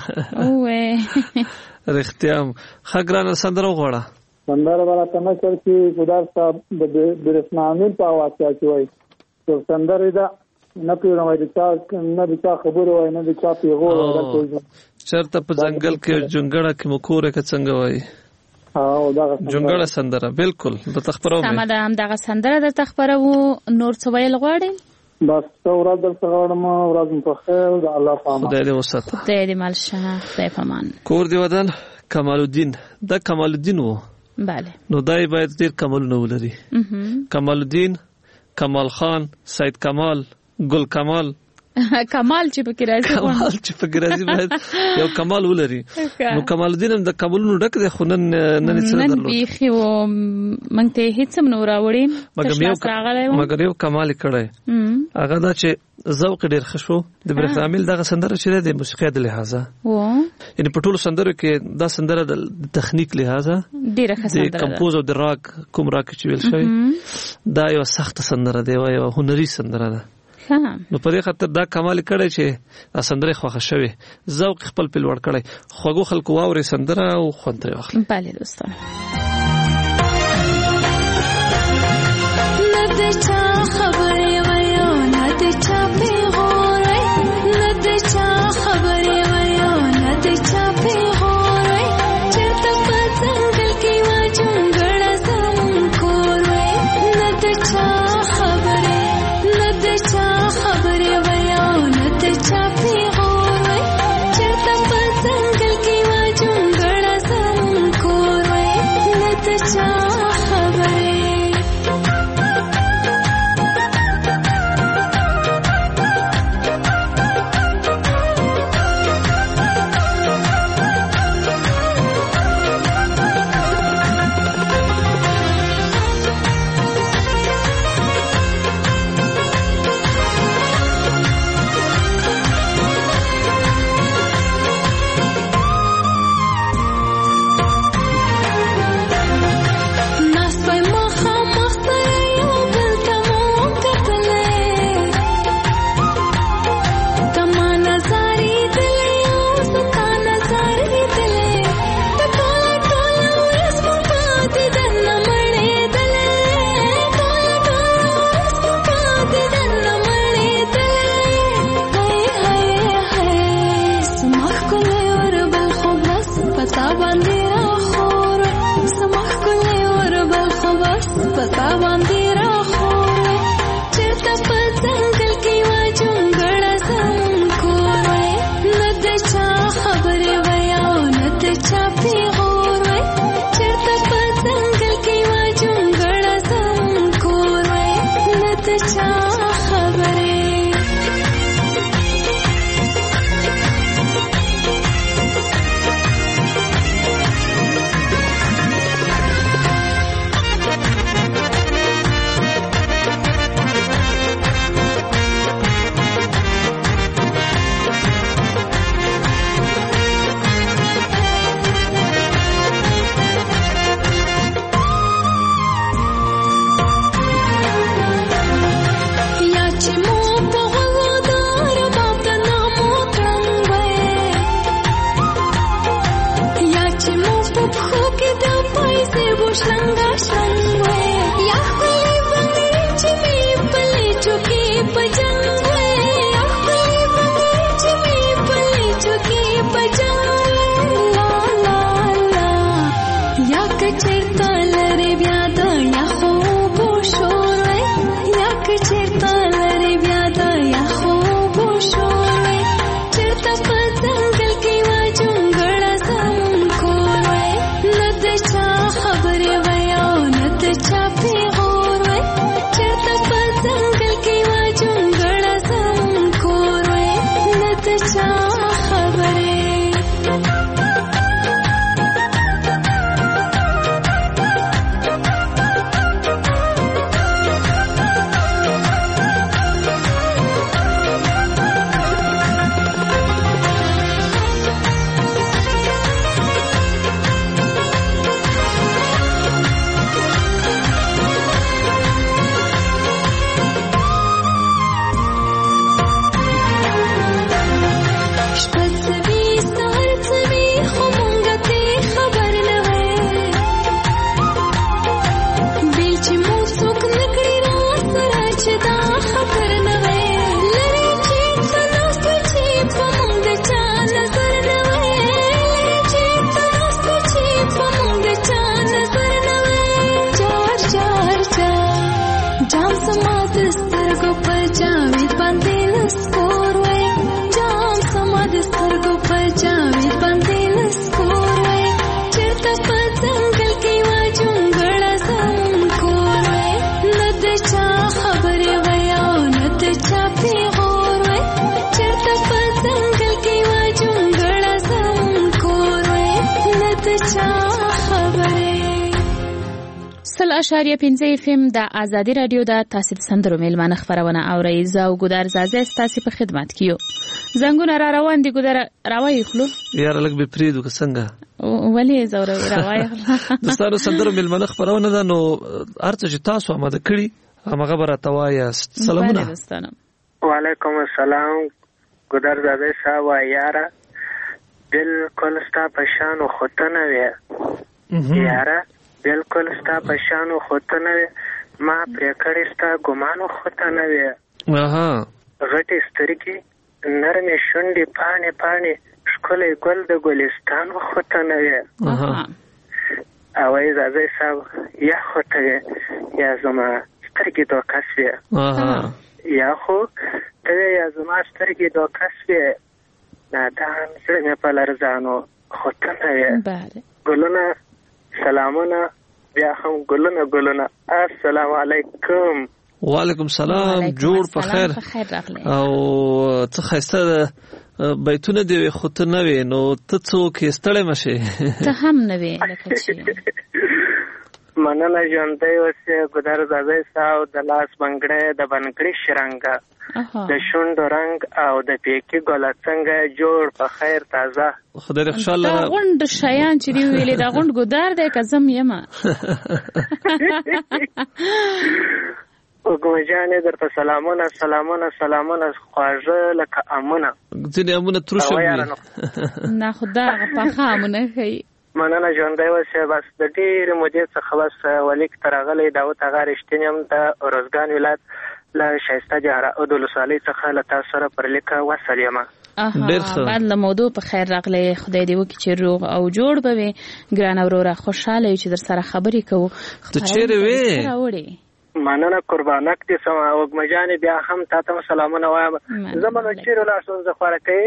اوه
رختيام خګران سندره غوړه
سندره والا تنه چر کې ګدار صاحب د برسنامل په واقعیا کې وای چې سندره دا نه پیروي د چا نه د چا خبر وای نه د چا پیغور ورته
چرته په ځنګل کې جونګړه کې مکوره کې څنګه وای
او دا
جونګړه سندره بالکل د تخبرو
سم ده هم دغه سندره د تخبرو نور څه ویل غواړي
بس ورځ در څغړم ورځ په خیر د الله پامان
خدای دې وساته
خدای دې مال شه خدای پامان
کور دی ودان کمال الدین دا کمال الدین وو
bale
نو دای باید ډیر کمالونه ولري کمال الدین کمال خان سید کمال ګل کمال
کمال چې پکې راځي
کمال چې پکې راځي باید یو کمال ولري نو کمال الدین هم د کمالونو ډک دی خو نن نن څه درلود
نن بیخي و مونږ ته هیڅ هم نو راوړي
مګر یو کمال کړی هغه دا چې ذوق ډیر خشو د برخامل دغه سندره چې د موسیقي د لحاظه و یعنی په ټولو سندرو کې دا سندره د تخنیک لحاظه
ډیره ښه سندره
د کمپوز او د راک کوم راک چې ویل شوی دا یو سخت سندره دی یو هنري سندره ده نو په دې خاطر دا کمال کړی چې سندره خوښه شوی ذوق خپل په لوړ کړی خوږو خلکو واوري سندره او خوند ترې واخلي.
بله دوستان
پچاوي باندې لسکور وای جام سما د سترګو پچاوي باندې لسکور وای چرته په ځنګل کې وا جونګړه زمون کور وای نه د چا خبرې وای او نه د چا پیغور وای چرته په ځنګل کې وا جونګړه زمون کور وای نه د چا خبرې.
سل اشاریه پنځه اف ام د ازادي رادیو د تاسو د سندرو میلمانه خبرونه اورئ. زه او ګودر زازه ستاسو په خدمت کې یو. زنګونه را روان دي ګودر راوي خلو
یار لګ به پریدو که څنګه
ولې زوره راوي
دوستانو سندرو میلمانه خبرونه ده نو ارڅ چې تاسو آماده کړی هغه خبره توایاست. سلامونه
وعلیکم السلام ګودر زازه صاحب یاره بالکل ستا پشانو خطنه وی یاره بالکل ستا پشانو خوته نه وي ما پرې کړې ستا ګمانو خوته نه وي غټې سترګې نرمې شونډې پاڼې پاڼې ښکلی ګل د ګلستان خوته نه وي اوایي زازی صاحب یا خوته وي یا زما سترګې دوکس وي یا خو ته یا زما سترګې دوکس وي نادان زړه مې په لرزانو خوته نه وي ګلونه سلامونه بیا هم ګلونه ګلونه السلام علیکم.
وعلیکم سلام جوړ په خیر او څه خسته بیتونه دی خو ته نه وې نو ته څوک ستړی مشه
ته هم نه وې لکه چې
مننه ژوندۍ اوسې ګودر زازی صاحب د لاس بنګړی د بنګړي شرنګه د شونډو رنګ او د پیکي ګله څنګه جوړ په خیر تازه
خدای دې خوشاله
دا غونډ شیان چې دی ویلې دا غونډ ګودر دی که زم یمه
وګمه جانې درته سلامونه سلامونه سلامونه خواږه لکه امونه
ځینې امونه تروش هم
نه خو دا هغه پاخه امونه ښایي.
مننه ژوندی اوسې بس د ډېرې مودې څخه بس ولیک ته راغلی داود هغه رښتینې هم د روزګان ولایت له ښایسته جهراود ولسوالۍ څخه له تاسو سره پر لیکه وصل یم.
بعد له موضوع په خیر راغلی خدای دې وکړي چې روغ او جوړ به وي ګرانه وروره خوشحاله یو چې در سره خبرې کوو.
ته چیرې وې؟
مننه قربانک دې سم وګمه جانې بیا هم تا ته سلامونه وایم زما نو چیرې ولاړ زه خوارکۍ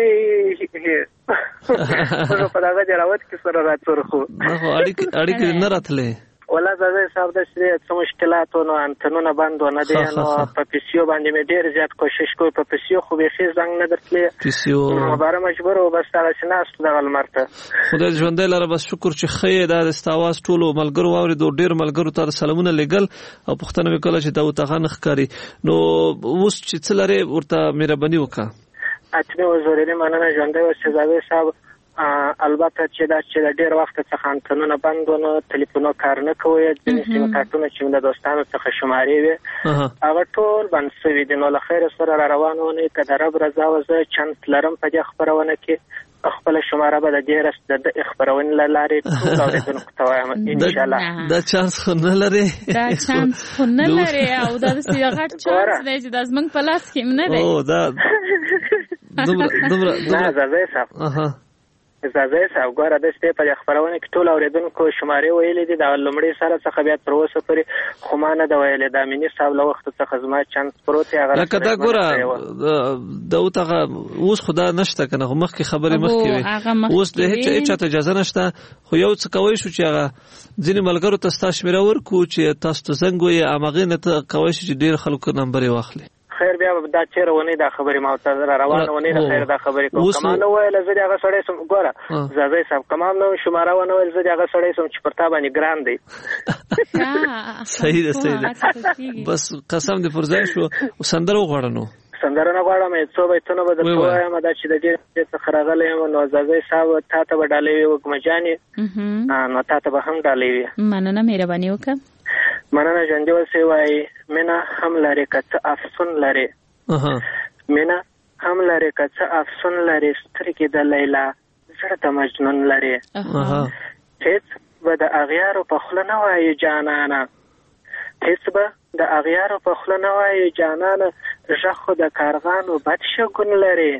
په دغه جراوت کې سره راڅرخو
اړیکې نه راتلې
ولا زازی صاحب د شری څه مشکلات نو انتنونه بند نه دي نو په پیسیو باندې مې ډیر زیات کوشش کوم په پیسیو خو به خې زنګ نه درتلې
پیسیو
مبارک مجبور او بس هغه شناست د غلمرته
خدای ژوندې لاره بس شکر چې خې د استاواز ټولو ملګرو واوري دوه ډیر ملګرو ته سلامونه لګل او پښتنه وکړه چې دا وتغه نخکاری نو اوس چې څلره ورته مهرباني وکړه
اته وزوري مننه ژوندې او زازی صاحب البته چې دا چې ډېر وخت څخه انتنونه بندونه ټلیفونونه کار نه کوي د سیمه کارتونه چې د دوستانو څخه شمارې وي هغه ټول بند شوي دي نو له خیر سره را روانونه کده رب رضا وزه چانس لرم په دې خبرونه کې خپل شماره به د دې رست د خبرونه لارې ټول اوریدونکو ته وایم ان شاء الله
دا چانس خو نه لري
دا چانس خو نه لري او دا د سیده غټ چانس دی چې د زمنګ په لاس کې نه دی
او دا دومره دومره
نه زازی صاحب زازی صاحب ګوره د شپې په خبرونه کې ټول اوریدونکو شمارې ویلې دي د لومړي سره څخه بیا تر اوسه پورې خو ما نه د ویلې د امیني صاحب له وخت څخه زما چانس پروت هغه
لکه دا ګوره د اوتغه اوس خدا نشته کنه مخکې خبرې مخکې وي اوس د هیڅ هیڅ اجازه نشته خو یو څه کوي شو چې هغه ځینې ملګرو ته ستاسو شمیره ورکو چې تاسو ته زنګ وي امغه نه ته کوي چې ډیر خلکو نمبر واخلي
خیر بیا دا چیرې ونی دا خبرې ما ته روانه ونی دا خیر دا خبرې کوم کما نو ویل زه هغه سړی سم ګوره زازی صاحب کما نو شماره ونه ویل زه هغه سړی سم چې پرتا باندې ګران دی
صحیح ده صحیح ده بس قسم دې فرزای شو سندرو غوړنو
سندره نه غواړم څو بیتونه به درته وایم دا چې د دې څخه راغلی یم نو زازی صاحب تا ته به ډالۍ وي وګمه جانې نو تا ته به هم ډالۍ وي
مننه مهرباني وکړه
مننه ژوندۍ اوسې وایي مینه هم لرې که څه افسون لرې مینه هم لرې که څه افسون لرې سترګې د لیلا زړه د مجنون لرې هېڅ به د اغیارو په خوله نه وایي جانانه هېڅ به د اغیارو په خوله نه وایي جانانه غږ خو د کارغانو بد شګون لرې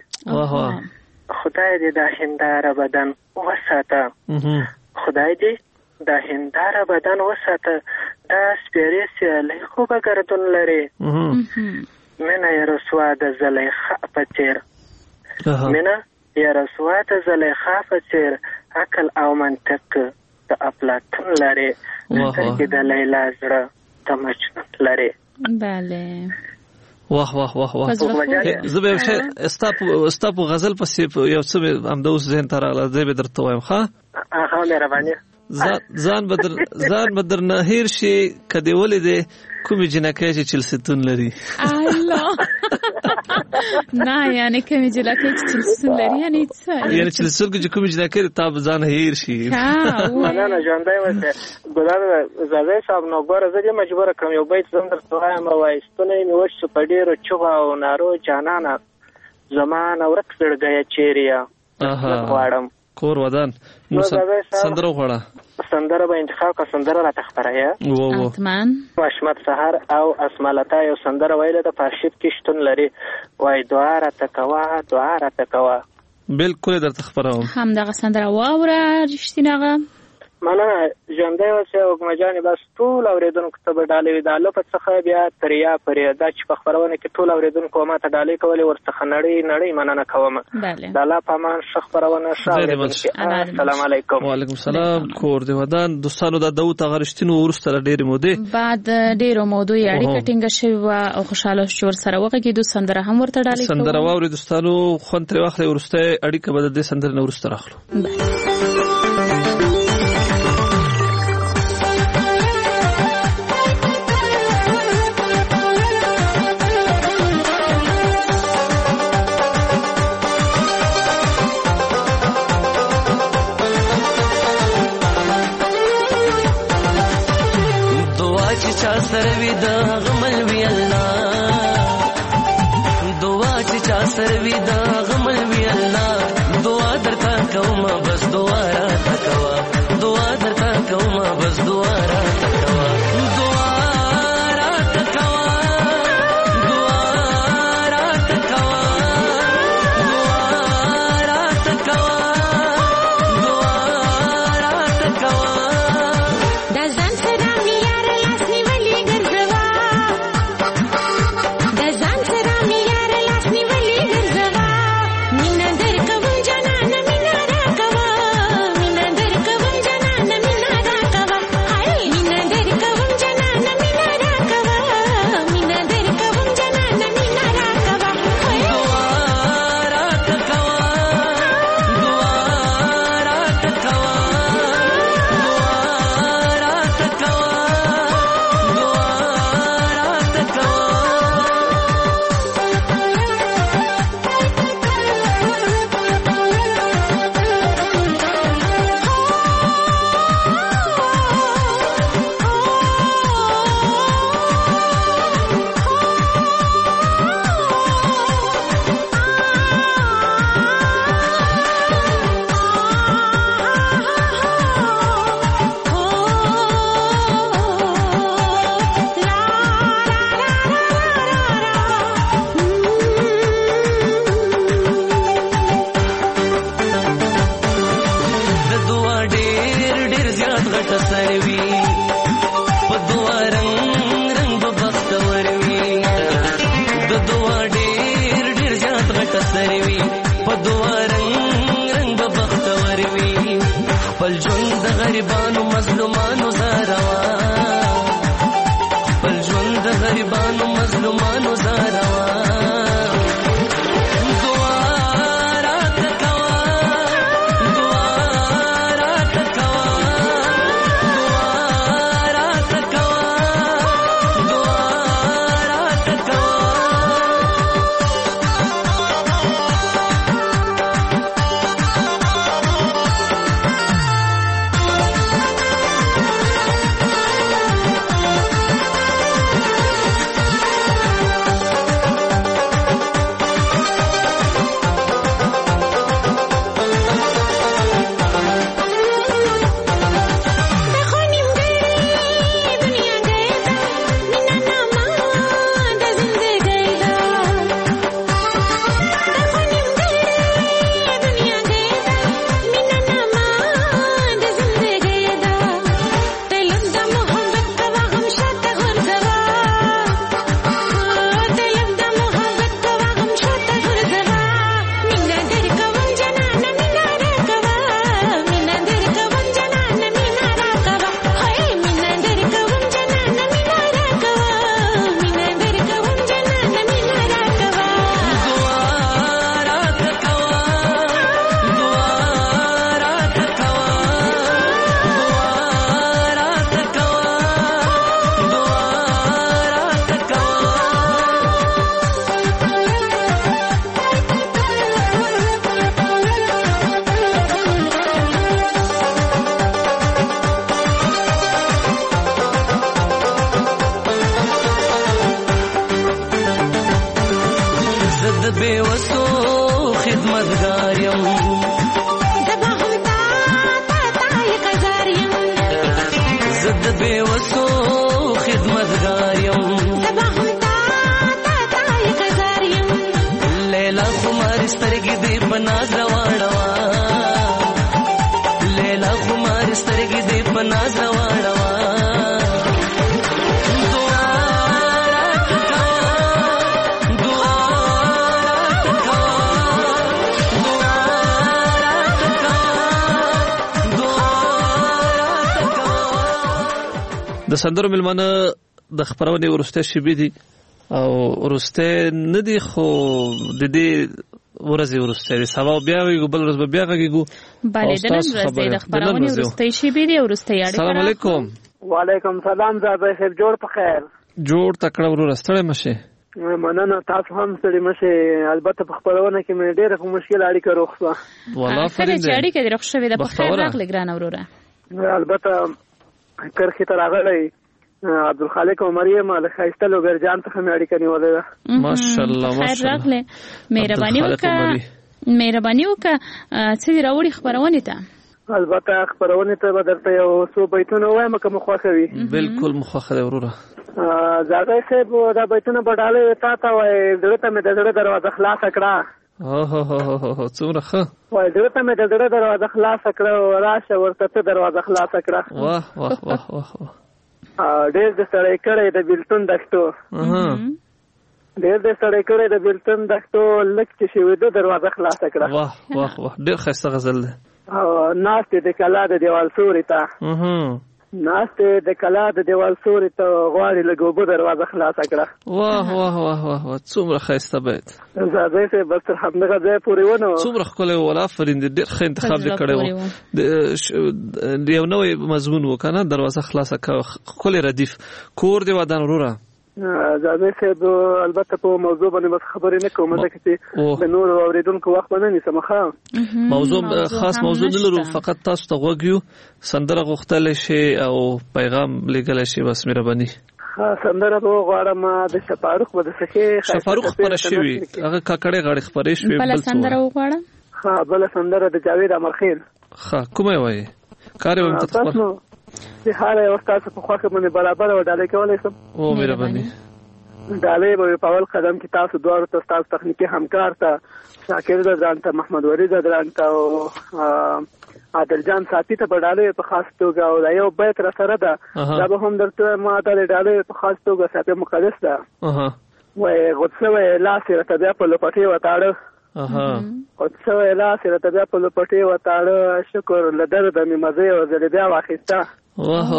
خدای دې دا هنداره بدن وساته خدای دې دا هنداره بدن وساته دا سپیرې سیالۍ خو به ګردون لرې مینه یې رسوا د زلیخا په څیر مینه یې رسوا د زلیخا په څیر عقل او منطق د افلاطون لري سترګې د لیلا زړه د مجنون لري.
بله
واه واه واه واه زه به شي استاپ استاپ غزل پسې یو څه هم د اوس ذهن ته راغله زه به درته وایم. ښه
ها مهرباني
ځان بدر ځان بدر نه هیر شي کدی ولې کومې جنکې چې چلستون لري.
الله نه یعنی کومې جنکې چې چلستون لري یعنی څه
یعنی چلستون کې کومې جنکې ته ځان هیر شي.
نه نه ژوندۍ وته ګلاب زاوی صاحب نو ګوره زه دې مجبور کړم یو بیت زم درته وایم وایستونه مې وښ په ډیرو چغه او نارو جانانه زمانه ورک زړګی چیریا غواړم
کور ودان نو سندره غواړه
سندره به انتخاب کا سندره را تخبره
وو وو
اتمن
واشمت سحر او اسمالتا یو سندره ویله د پارشید کې شتون لري وای دعا را تکوا دعا را تکوا
بالکل در تخبره
هم دغه سندره واوره رښتیناغه
مننه ژوندۍ اوسې وګمجانې بس ټول اورېدونکو ته به ډالۍ وي د الفت څخه بیا تر یا پرې دا چې په خپرونه کې ټول اورېدونکو ما ته ډالۍ کولې ورڅخه نړۍ نړۍ مننه کوم د الله په امان ښه خپرونه ښه اورېدونکي السلام علیکم.
وعلیکم السلام. کور دې ودان دوستانو د داوود هغه رښتینو وروسته ډېرې مودې
بعد ډېرو مودو یې اړیکه ټینګه شوې وه او خوشحاله شو ورسره وغږېدو سندره هم ورته ډالۍ کوو
سندره واورئ دوستانو خوند ترې واخلئ وروسته اړیکه به د دې سندرې نه وروسته راخلو.
سروي د غمل وی الله دعا چې چا سروي د غمل وی الله دعا درته کوم بس دعا را تکوا دعا درته کوم بس دعا را تکوا دعا را تکوا دعا را تکوا دعا را تکوا دعا را تکوا
د ځان سره غریبانو مظلومانو زاروا خپل ژوند د غریبانو مظلومانو زاروا
بے وسو خدمتگار یم
زبا هم تا تا تا قزار یم
زد بے وسو خدمتگار یم
زبا هم تا تا تا قزار یم
لیلا خمار سترګې دې بناز رواړوا لیلا خمار سترګې دې بناز رواړوا
د سندرو ملمانه د خبرونې ورسته شبي دي او ورسته نه دي خو د دې ورځې ورسته دي سبا بیا وي بل ورځ بیا غږیږو
bale د نن ورځې د خبرونې ورسته شبي دي ورسته یاړي
السلام علیکم
وعلیکم سلام زابې خیر جوړ په خیر
جوړ تکړه ورور ستړی مشه
مننه تاسو هم ستړي مشه البته په خبرونه کې مې ډېر کوم مشکل اړیکه روخصه
والله فرینده
چې اړیکه دې روخصه وي د په خیر راغلی ګران وروره
البته کرخي تر راغلی عبدالخالق او مریم له خایستلو ګرجان ته مې اړیکه نیولې ده
ماشاءالله
خیر راغله مهرباني وکړه مهرباني وکړه چې راوړي خبرونه ته
البته خبرونه ته به درته یو څو بیتونه وایم کوم خوښوي
بالکل مخخه وروره
زاګه صاحب دا بیتونه بډاله تا ته وای دغه ته مې دغه دروازه خلاص کړه
او هو هو هو څومره ښه
وای دغه ته مې دغه دروازه خلاص کړه راشه ورته ته دروازه خلاص کړه
واه واه واه واه
ډېر د سړی کړی د بیلتون دښتو ډېر د سړی کړی د بیلتون دښتو لک چې شوی د دروازه خلاص کړه
واه واه واه ډېر ښایسته غزل ده
او ناستې د کلا د دیوال سوري ته ناستې د کلا د دیوال سوري ته غواړي لږ اوبه دروازه خلاصه کړه
واه واه واه واه واه څومره ښایسته بیت
زه زه بس تر همدغه ځای پورې ونه
څومره ښکلی ولا فرینده ډېر ښه انتخاب دې کړی و د یو نوی مضمون و که نه دروازه خلاصه کوه ښکلی ردیف کور دې ودان وروره
زاده صاحب البته په موضوع باندې بس خبرې نه کوم ځکه چې د نور اوریدونکو وخت باندې نیسم ښه
موضوع خاص موضوع نه لرو فقط تاسو ته غوږیو سندره غوښتل شي او پیغام لګل شي بس مهرباني
سندره به غواړم د شفاروق به د سخي
شفاروق پر شوی هغه کاکړې غاړي خبرې شوی
بل سندره وغواړم
ها بل سندره د جاوید امرخیل
ها کومه وایي کار ویم ته
د هر یو استاد په خواخه باندې برابر و ډالې کولای شم
او مهرباني
ډالې به په اول قدم کې تاسو دوه تاسو تاسو تخنیکی همکار ته شاکر دران ته محمد ورید دران ته او عادل جان ساتي ته ډالې په خاص توګه او یو بیت را سره ده دا به هم درته ما ته ډالې په خاص توګه ساتي مقدس ده
اها
وای غوڅه وای لاس را ته په لپټي وتاړه
اها
غوڅه وای لاس را ته په لپټي وتاړه شکر لدر د می مزه او زړه بیا واخیسته
واه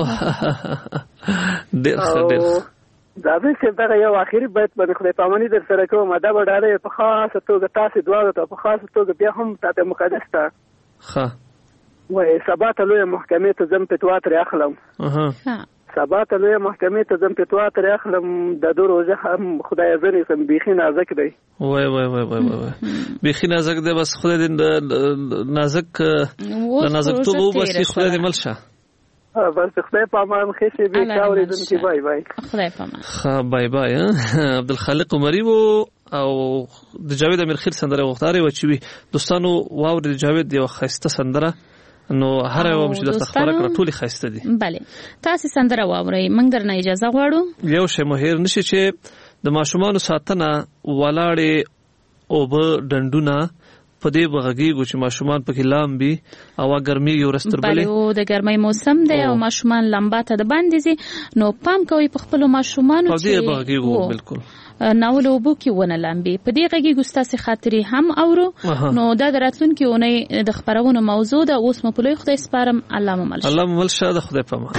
ډېر ښه ډېر
دا به چې دا یو اخیری بیت باندې خدای پامانی در سره کوم دا به ډاله په خاصه توګه تاسو دواړو ته په خاصه توګه بیا هم تاسو مقدس ته
ښه
وای سبا ته لوی محکمې ته زم پټوا تر اخلم
اها
سبا ته لوی محکمې ته زم پټوا تر اخلم د دروځه هم خدای زنی سم بيخي نازک دی
وای وای وای وای وای بيخي نازک دی بس خدای دې نازک نازک تو وو بس خدای دې ملشه
بس خدای په امان خېشي به کاوریدونکي بای بای
خدای په امان
ها بای بای عبدالخالق عمری وو او د جاوید امرخیل سندره وختاره و چې وي دوستانو واو د جاوید یو خسته سندره نو هر یو چې د تخبره کړ ټولي خسته دي
bale تاسو سندره واورئ موږ درنه اجازه غواړو
یو شی مهیر نشي چې د ماشومان ساتنه ولاړې او به ډندونه په دې بغږیږي چې ماشومان پکې لامبي او ګرمي یو رستربلې
بلو د ګرمۍ موسم دی او ماشومان لامبا ته د باندې زی نو پام کوي په خپل ماشومان
په دې بغږیږي بالکل
ناول وبو کې ونه لامبي په دې غږی ګستاسي خاطري هم اورو نو دا دراتلونکي اونۍ د خبرونو موضوع ده اوس مو په لوی خدای سپارم الله ممل
الله ممل شه د خدای په امان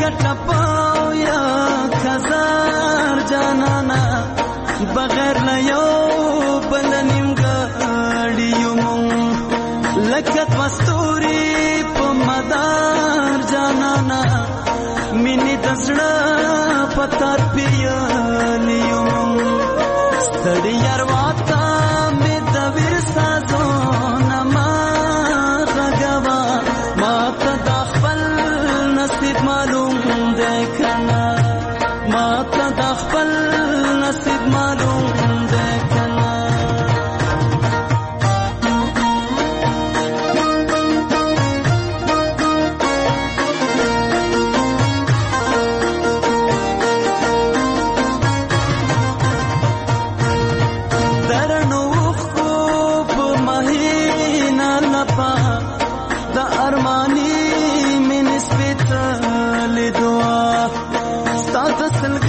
ټپاو یا خزار جانانا بغیر لا یو بل نیمګړی یم لکه مستوري په مدار جانانا مینې د زړه په تار پیالي یم ستړي یار واته مې د ویر سازونه ما غږوا ما ته د خپل نصیب معلوم دی کنه ما ته د خپل نصیب معلوم دی کنه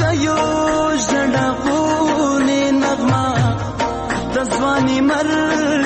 ځواني مر